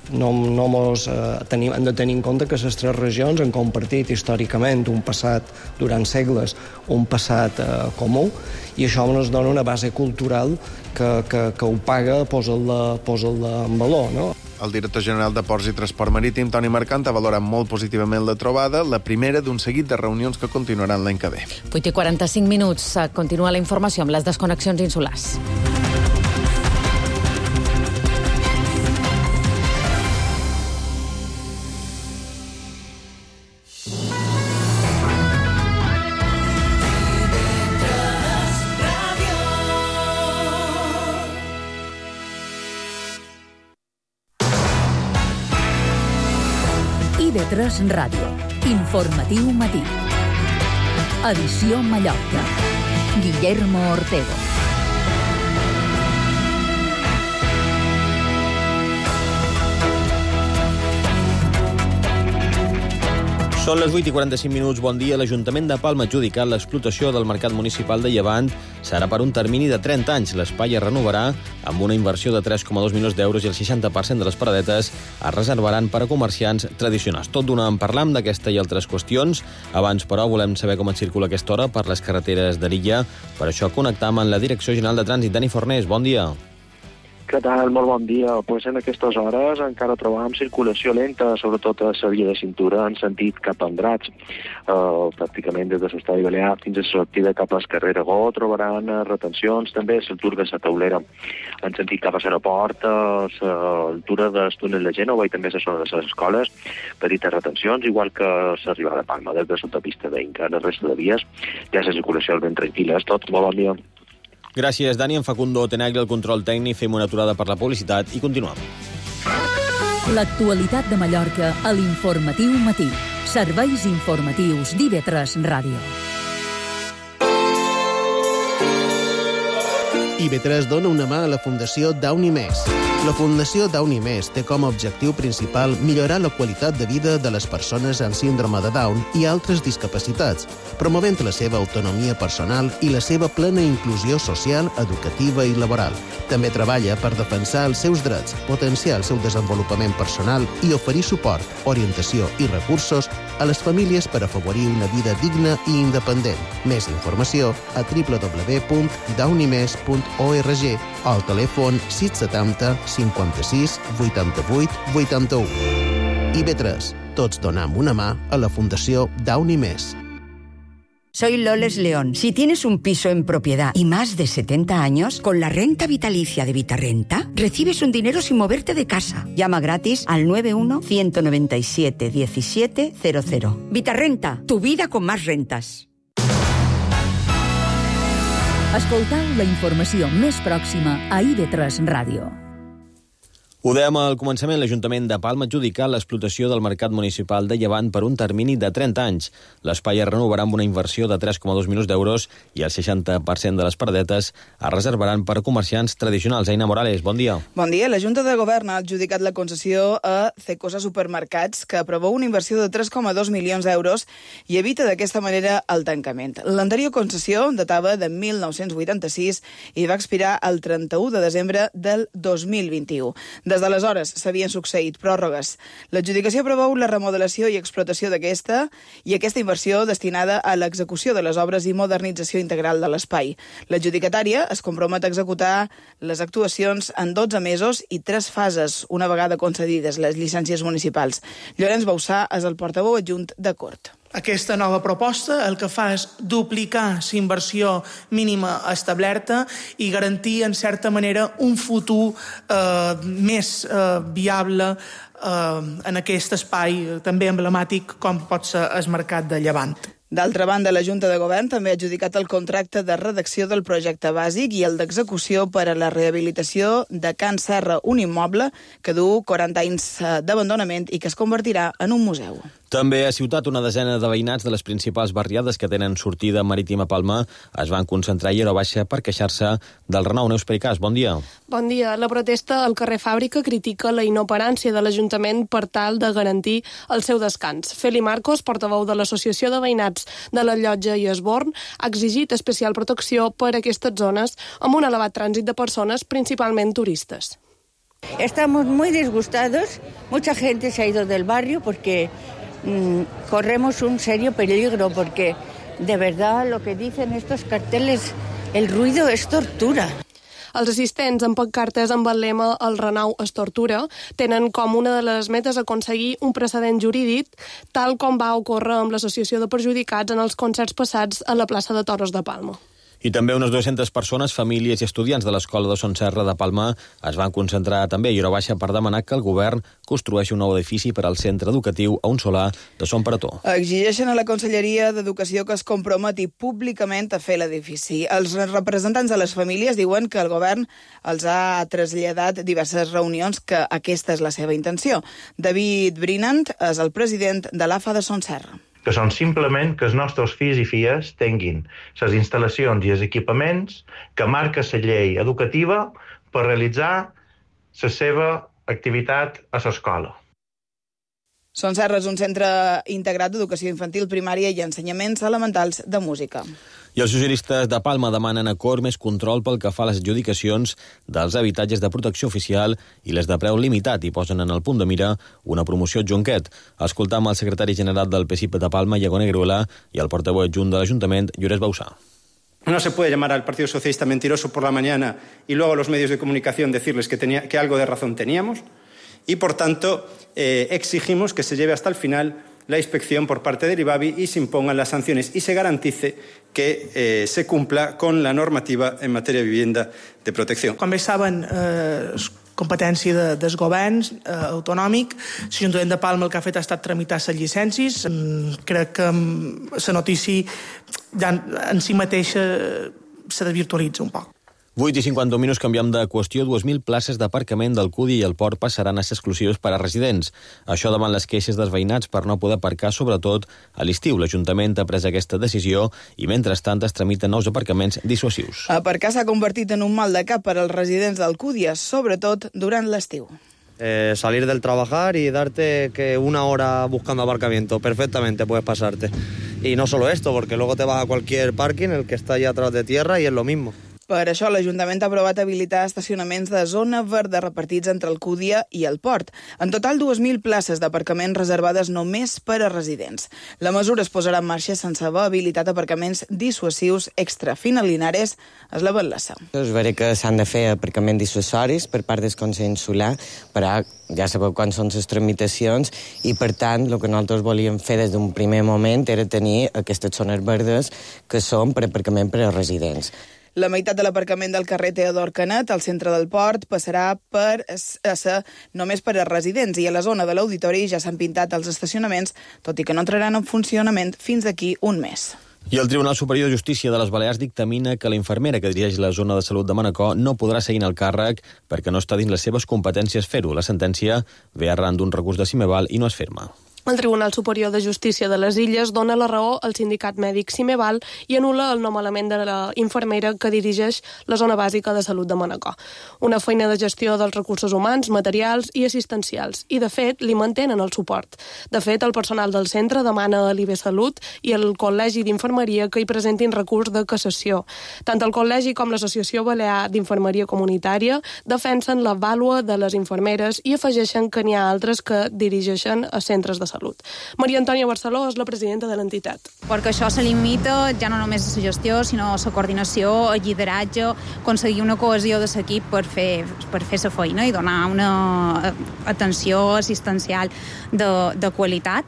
no, no mos, eh, tenim, hem de tenir en compte que les tres regions han compartit històricament un passat, durant segles, un passat eh, comú, i això ens dona una base cultural que, que, que ho paga, posa-la posa en valor, no? El director general de Ports i Transport Marítim, Toni Mercant, ha valorat molt positivament la trobada, la primera d'un seguit de reunions que continuaran l'any que ve. vuit i quaranta-cinc minuts. Continua la informació amb les desconnexions insulars. I V tres Ràdio. Informatiu matí. Edició Mallorca. Guillermo Ortego. Són les vuit i quaranta-cinc minuts. Bon dia. L'Ajuntament de Palma ha adjudicat l'explotació del Mercat Municipal de Llevant. Serà per un termini de trenta anys. L'espai es renovarà amb una inversió de tres coma dos milions d'euros i el seixanta per cent de les paradetes es reservaran per a comerciants tradicionals. Tot d'una en parlam d'aquesta i altres qüestions. Abans, però, volem saber com et circula aquesta hora per les carreteres de l'illa. Per això connectam amb la Direcció General de Trànsit. Dani Fornés, bon dia. Què tal? Molt bon dia. Pues en aquestes hores encara trobam circulació lenta, sobretot a la via de cintura en sentit cap a Andrats. Uh, pràcticament des de l'Estadi Balear fins a la sortida cap a l'Escarrer Aragó trobaran uh, retencions, també a l'altura de la Taulera. En sentit cap a l'aeroport, a l'altura del túnel de Gènova i també a la zona de les escoles, petites retencions, igual que l'arribada de Palma, des de l'autopista d'Inca. En la resta de vies ja la circulació ben tranquil·la. És tot. Molt bon dia. Gràcies, Dani. En Facundo Tenagli, el control tècnic. Fem una aturada per la publicitat i continuem. L'actualitat de Mallorca a l'Informatiu Matí. Serveis informatius d'I V tres Ràdio. I V tres dona una mà a la Fundació Downy Més. La Fundació Downy Més té com a objectiu principal millorar la qualitat de vida de les persones amb síndrome de Down i altres discapacitats, promovent la seva autonomia personal i la seva plena inclusió social, educativa i laboral. També treballa per defensar els seus drets, potenciar el seu desenvolupament personal i oferir suport, orientació i recursos a les famílies per afavorir una vida digna i independent. Més informació a w w w punt downy mes punt org o al telèfon sis setanta cinquanta-sis vuitanta-vuit vuitanta-u. I V tres. Tots donam una mà a la Fundació Downy Més. Soy Loles León. Si tienes un piso en propiedad y más de setenta años, con la renta vitalicia de Vitarrenta, recibes un dinero sin moverte de casa. Llama gratis al nueve uno, uno nueve siete, diecisiete cero cero. Vitarrenta, tu vida con más rentas. Escoltau la informació més pròxima a I V tres Ràdio. Ho dèiem al començament, l'Ajuntament de Palma ha adjudicat l'explotació del Mercat Municipal de Llevant per un termini de trenta anys. L'espai es renovarà amb una inversió de tres coma dos milions d'euros i el seixanta per cent de les paradetes es reservaran per a comerciants tradicionals. Aina Morales, bon dia. Bon dia. La Junta de Govern ha adjudicat la concessió a Cecosa Supermercats, que preveu una inversió de tres coma dos milions d'euros i evita d'aquesta manera el tancament. L'anterior concessió datava de mil nou-cents vuitanta-sis i va expirar el trenta-u de desembre del dos mil vint-i-u. Des d'aleshores s'havien succeït pròrrogues. L'adjudicació preveu la remodelació i explotació d'aquesta i aquesta inversió destinada a l'execució de les obres i modernització integral de l'espai. L'adjudicatària es compromet a executar les actuacions en dotze mesos i tres fases, una vegada concedides les llicències municipals. Llorenç Bausà és el portaveu adjunt de Cort. Aquesta nova proposta el que fa és duplicar la inversió mínima establerta i garantir, en certa manera, un futur eh, més eh, viable eh, en aquest espai també emblemàtic com pot ser el Mercat de Llevant. D'altra banda, la Junta de Govern també ha adjudicat el contracte de redacció del projecte bàsic i el d'execució per a la rehabilitació de Can Serra, un immoble que du quaranta anys d'abandonament i que es convertirà en un museu. També a Ciutat, una desena de veïnats de les principals barriades que tenen sortida marítima a Palma es van concentrar a Hierro Baixa per queixar-se del renou. Neus Pericàs, bon dia. Bon dia. La protesta al carrer Fàbrica critica la inoperància de l'Ajuntament per tal de garantir el seu descans. Feli Marcos, portaveu de l'Associació de Veïnats de la Llotja i Esborn, ha exigit especial protecció per a aquestes zones amb un elevat trànsit de persones, principalment turistes. Estamos muy disgustados, mucha gente se ha ido del barrio porque mmm, corremos un serio peligro, porque de verdad lo que dicen estos carteles, el ruido es tortura. Els assistents amb pancartes amb el lema «El Renau es tortura» tenen com una de les metes aconseguir un precedent jurídic, tal com va ocórrer amb l'Associació de Perjudicats en els concerts passats a la plaça de Toros de Palma. I també unes dues-centes persones, famílies i estudiants de l'Escola de Son Serra de Palma es van concentrar també a Lliura Baixa per demanar que el govern construeixi un nou edifici per al centre educatiu a un solar de Son Parató. Exigeixen a la Conselleria d'Educació que es comprometi públicament a fer l'edifici. Els representants de les famílies diuen que el govern els ha traslladat diverses reunions, que aquesta és la seva intenció. David Brinant és el president de l'A F A de Son Serra. Que són simplement que els nostres fills i filles tinguin les instal·lacions i els equipaments que marca la llei educativa per realitzar la seva activitat a l'escola. Son Serra és un centre integrat d'educació infantil, primària i ensenyaments elementals de música. I els socialistes de Palma demanen a Cor més control pel que fa a les adjudicacions dels habitatges de protecció oficial i les de preu limitat i posen en el punt de mira una promoció Junquet. Escoltam el secretari general del P S I P de Palma, Iago Negruela, i el portaveu adjunt de l'Ajuntament, Llorés Bausà. No se puede llamar al Partido Socialista mentiroso por la mañana y luego a los medios de comunicación decirles que, tenía, que algo de razón teníamos y, por tanto, eh, exigimos que se lleve hasta el final la inspección por parte del IBABI y se impongan las sanciones y se garantice que eh, se cumpla con la normativa en materia de vivienda de protecció. Com bé saben, eh, és competència de, dels governs eh, autonòmic. L'Ajuntament de Palma el que ha fet ha estat tramitar les llicències. Mm, crec que la notícia ja en si mateixa se desvirtualitza un poc. vuit i cinquanta minuts, canviem de qüestió. dues mil places d'aparcament del Cudi i el Port passaran a ser exclusives per a residents. Això davant les queixes dels veïnats per no poder aparcar, sobretot a l'estiu. L'Ajuntament ha pres aquesta decisió i, mentrestant, es tramiten nous aparcaments dissuasius. Aparcar s'ha convertit en un mal de cap per als residents d'Alcúdia, sobretot durant l'estiu. Eh, salir del trabajar y darte que una hora buscando aparcamiento, perfectamente puedes pasarte. Y no solo esto, porque luego te vas a cualquier parking, el que está allá atrás de tierra, y es lo mismo. Per això, l'Ajuntament ha aprovat habilitar estacionaments de zona verda repartits entre Alcúdia i el Port. En total, dues mil places d'aparcament reservades només per a residents. La mesura es posarà en marxa sense haver habilitat aparcaments dissuasius extrafinalinares. Es la Batlassa. És vera que s'han de fer aparcaments dissuasoris per part del Consell Insular, però ja sabeu quan són les tramitacions i, per tant, el que nosaltres volíem fer des d'un primer moment era tenir aquestes zones verdes que són per aparcament per a residents. La meitat de l'aparcament del carrer Teodor Canet, al centre del Port, passarà per a ser només per a residents i a la zona de l'auditori ja s'han pintat els estacionaments, tot i que no entraran en funcionament fins d'aquí un mes. I el Tribunal Superior de Justícia de les Balears dictamina que la infermera que dirigeix la zona de salut de Manacor no podrà seguir en el càrrec perquè no està dins les seves competències fer-ho. La sentència ve arran d'un recurs de Cimeval i no es firma. El Tribunal Superior de Justícia de les Illes dona la raó al sindicat mèdic Cimeval i anul·la el nomenament de la infermera que dirigeix la zona bàsica de salut de Manacor. Una feina de gestió dels recursos humans, materials i assistencials. I, de fet, li mantenen el suport. De fet, el personal del centre demana a l'I B Salut i el Col·legi d'Infermeria que hi presentin recurs de cassació. Tant el Col·legi com l'Associació Balear d'Infermeria Comunitària defensen la vàlua de les infermeres i afegeixen que n'hi ha altres que dirigeixen a centres de salut. Maria Antònia Barceló és la presidenta de l'entitat. Perquè això se limita ja no només a la gestió, sinó a la coordinació, el lideratge, aconseguir una cohesió de l'equip per fer per fer la feina i donar una atenció assistencial de, de qualitat.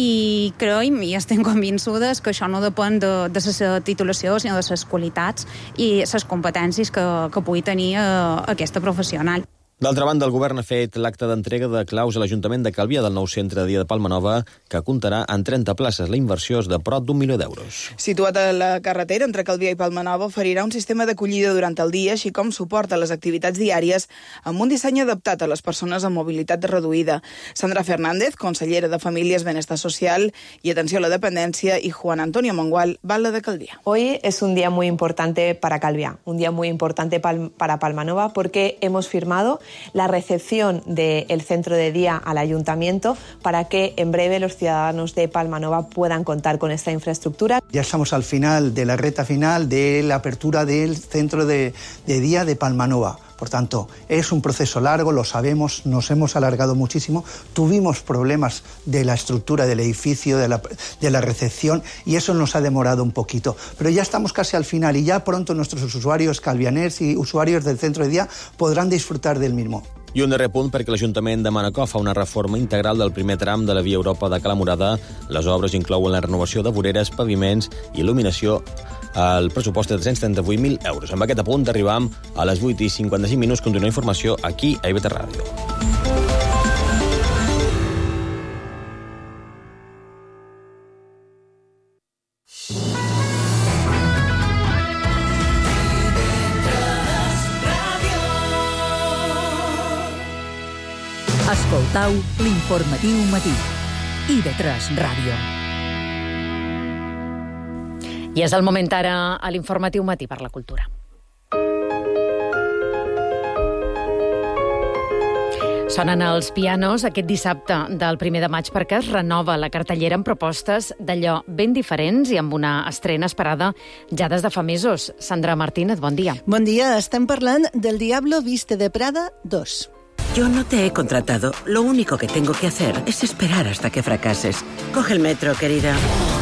I creiem, i estem convençudes, que això no depèn de, de la titulació, sinó de les qualitats i les competències que, que pugui tenir eh, aquesta professional. D'altra banda, el govern ha fet l'acte d'entrega de claus a l'Ajuntament de Calvià del nou centre de dia de Palma Nova, que comptarà en trenta places. La inversió és de prop d'un milió d'euros. Situat a la carretera entre Calvià i Palma Nova, oferirà un sistema d'acollida durant el dia, així com suport a les activitats diàries, amb un disseny adaptat a les persones amb mobilitat reduïda. Sandra Fernández, consellera de Famílies, Benestar Social i Atenció a la Dependència, y Juan Antonio Mangual, Batlle de Calvià. Hoy es un día muy importante para Calvià, un día muy importante para Palma Nova, porque hemos firmado la recepción del centro de día al ayuntamiento para que en breve los ciudadanos de Palma Nova puedan contar con esta infraestructura. Ya estamos al final de la recta final de la apertura del centro de, de día de Palma Nova. Por tanto, es un proceso largo, lo sabemos, nos hemos alargado muchísimo, tuvimos problemas de la estructura del edificio, de la, de la recepción, y eso nos ha demorado un poquito. Pero ya estamos casi al final y ya pronto nuestros usuarios calvianers y usuarios del centro de día podrán disfrutar del mismo. I un darrer punt perquè l'Ajuntament de Manacor fa una reforma integral del primer tram de la Via Europa de Cala Morada. Les obres inclouen la renovació de voreres, paviments i il·luminació. El pressupost de tres-cents trenta-vuit mil euros. Amb aquest apunt arribam a les vuit i cinquanta-cinc minuts. Continua informació aquí a I V T Ràdio. Escoltau l'informatiu matí. I V tres Ràdio. I és el moment ara a l'informatiu matí per la cultura. Sonen els pianos aquest dissabte del primer de maig perquè es renova la cartellera amb propostes d'allò ben diferents i amb una estrena esperada ja des de fa mesos. Sandra Martínez, bon dia. Bon dia, estem parlant del Diablo Viste de Prada dos. Yo no te he contratado. Lo único que tengo que hacer es esperar hasta que fracases. Coge el metro, querida.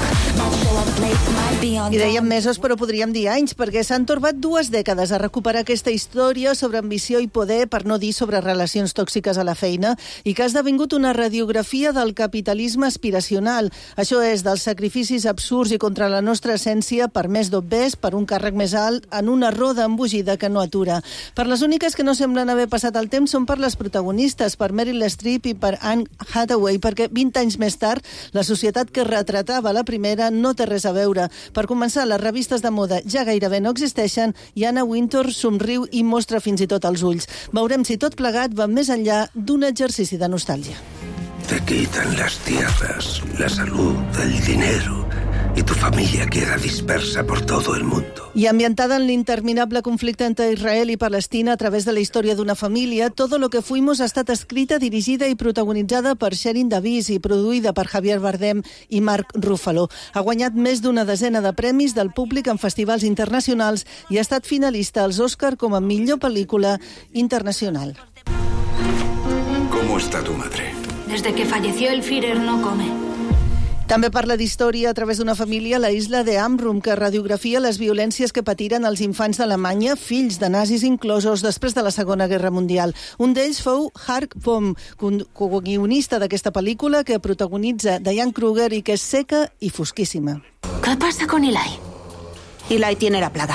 I dèiem mesos, però podríem dir anys, perquè s'han torbat dues dècades a recuperar aquesta història sobre ambició i poder, per no dir sobre relacions tòxiques a la feina, i que ha esdevingut una radiografia del capitalisme aspiracional. Això és, dels sacrificis absurds i contra la nostra essència per més d'obès, per un càrrec més alt, en una roda embogida que no atura. Per les úniques que no semblen haver passat el temps són per les protagonistes, per Meryl Streep i per Anne Hathaway, perquè vint anys més tard la societat que retratava la primera no té res a veure. Per començar, les revistes de moda ja gairebé no existeixen i Anna Wintour somriu i mostra fins i tot els ulls. Veurem si tot plegat va més enllà d'un exercici de nostàlgia. Te quitan las tierras, la salud, el dinero y tu familia queda dispersa por todo el mundo. I ambientada en l'interminable conflicte entre Israel i Palestina a través de la història d'una família, Todo lo que fuimos ha estat escrita, dirigida i protagonitzada per Sherin Davis i produïda per Javier Bardem i Mark Ruffalo. Ha guanyat més d'una desena de premis del públic en festivals internacionals i ha estat finalista als Oscar com a millor pel·lícula internacional. ¿Cómo está tu madre? Desde que falleció el Führer no come. També parla d'història a través d'una família, la isla de Amrum, que radiografia les violències que patiren els infants d'Alemanya, fills de nazis inclosos, després de la Segona Guerra Mundial. Un d'ells fou Hark Bohm, co-guionista d'aquesta pel·lícula que protagonitza Diane Kruger i que és seca i fosquíssima. ¿Qué pasa con Eli? Eli tiene la plaga.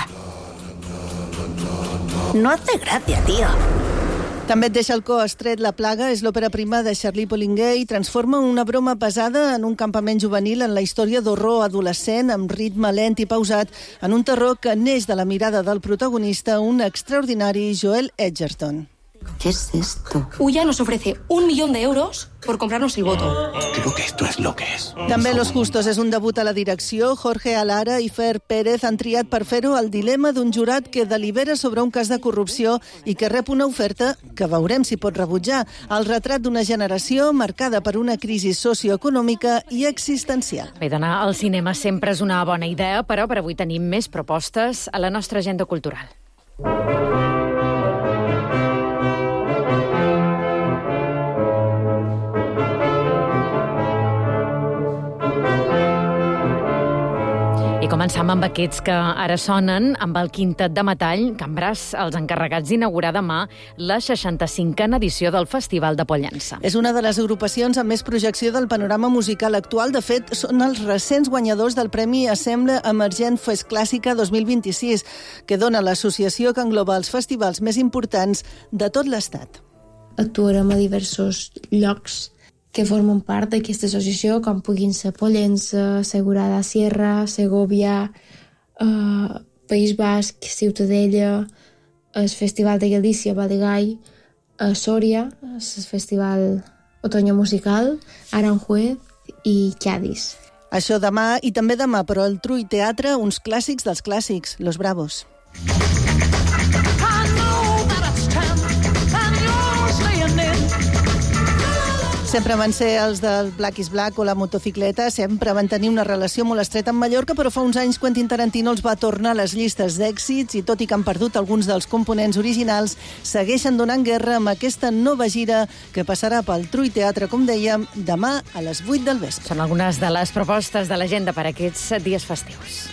No hace gracia, tío. També et deixa el cor estret La plaga, és l'òpera prima de Charlie Paulinguet i transforma una broma pesada en un campament juvenil en la història d'horror adolescent amb ritme lent i pausat en un terror que neix de la mirada del protagonista, un extraordinari Joel Edgerton. ¿Qué es esto? Ulla nos ofrece un millón de euros por comprarnos el voto. Creo que esto es lo que es. També Los Justos és un debut a la direcció. Jorge Alara i Fer Pérez han triat per fer-ho el dilema d'un jurat que delibera sobre un cas de corrupció i que rep una oferta que veurem si pot rebutjar. El retrat d'una generació marcada per una crisi socioeconòmica i existencial. Bé, d'anar al cinema sempre és una bona idea, però per avui tenim més propostes a la nostra agenda cultural. I començam amb aquests que ara sonen, amb el Quintet de Metall, Can Bràs, els encarregats d'inaugurar demà la seixanta-cinquena edició del Festival de Pollença. És una de les agrupacions amb més projecció del panorama musical actual. De fet, són els recents guanyadors del Premi Assemble Emergent Fest Clàssica dos mil vint-i-sis, que dona l'associació que engloba els festivals més importants de tot l'Estat. Actuarem a diversos llocs que formen part d'aquesta associació, com puguin ser Pollença, Segurada Sierra, Segovia, eh, País Basc, Ciutadella, el Festival de Galícia, Balegai, a Sòria, el Festival Otoño Musical, Aranjuez i Cádiz. Això demà i també demà, però al Trull Teatre, uns clàssics dels clàssics, Los Bravos. Sempre van ser els del Black is Black o la motocicleta, sempre van tenir una relació molt estreta amb Mallorca, però fa uns anys Quentin Tarantino els va tornar a les llistes d'èxits i tot i que han perdut alguns dels components originals, segueixen donant guerra amb aquesta nova gira que passarà pel Trui Teatre, com dèiem, demà a les vuit del vespre. Són algunes de les propostes de l'agenda per a aquests dies festius.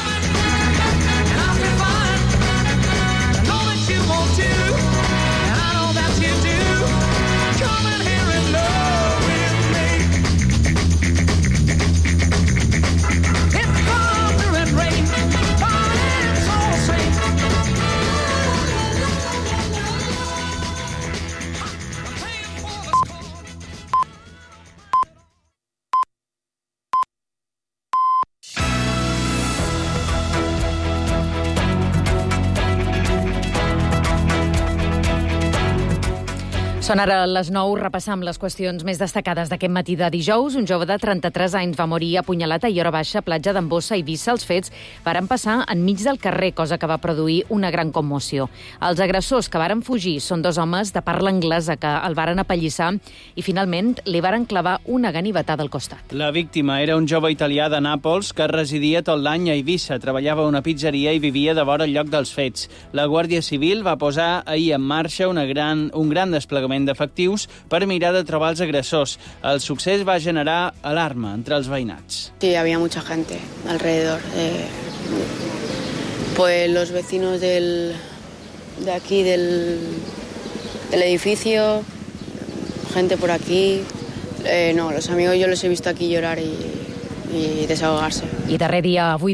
Són ara les nou, repassam les qüestions més destacades d'aquest matí de dijous. Un jove de trenta-tres anys va morir apunyalat a Iora Baixa, platja d'Ambossa, Eivissa. Els fets varen passar enmig del carrer, cosa que va produir una gran commoció. Els agressors que varen fugir són dos homes de parla anglesa que el varen apallissar i finalment li varen clavar una ganivetada al costat. La víctima era un jove italià de Nàpols que residia tot l'any a Eivissa, treballava a una pizzeria i vivia de vora el lloc dels fets. La Guàrdia Civil va posar ahir en marxa una gran, un gran desplegament d'efectius per mirar de trobar els agressors. El succés va generar alarma entre els veïnats. Sí, había mucha gente alrededor. Eh, pues los vecinos del, de aquí, del, del edificio, gente por aquí. Eh, no, los amigos yo los he visto aquí llorar y, i desahogar-se. I darrer dia avui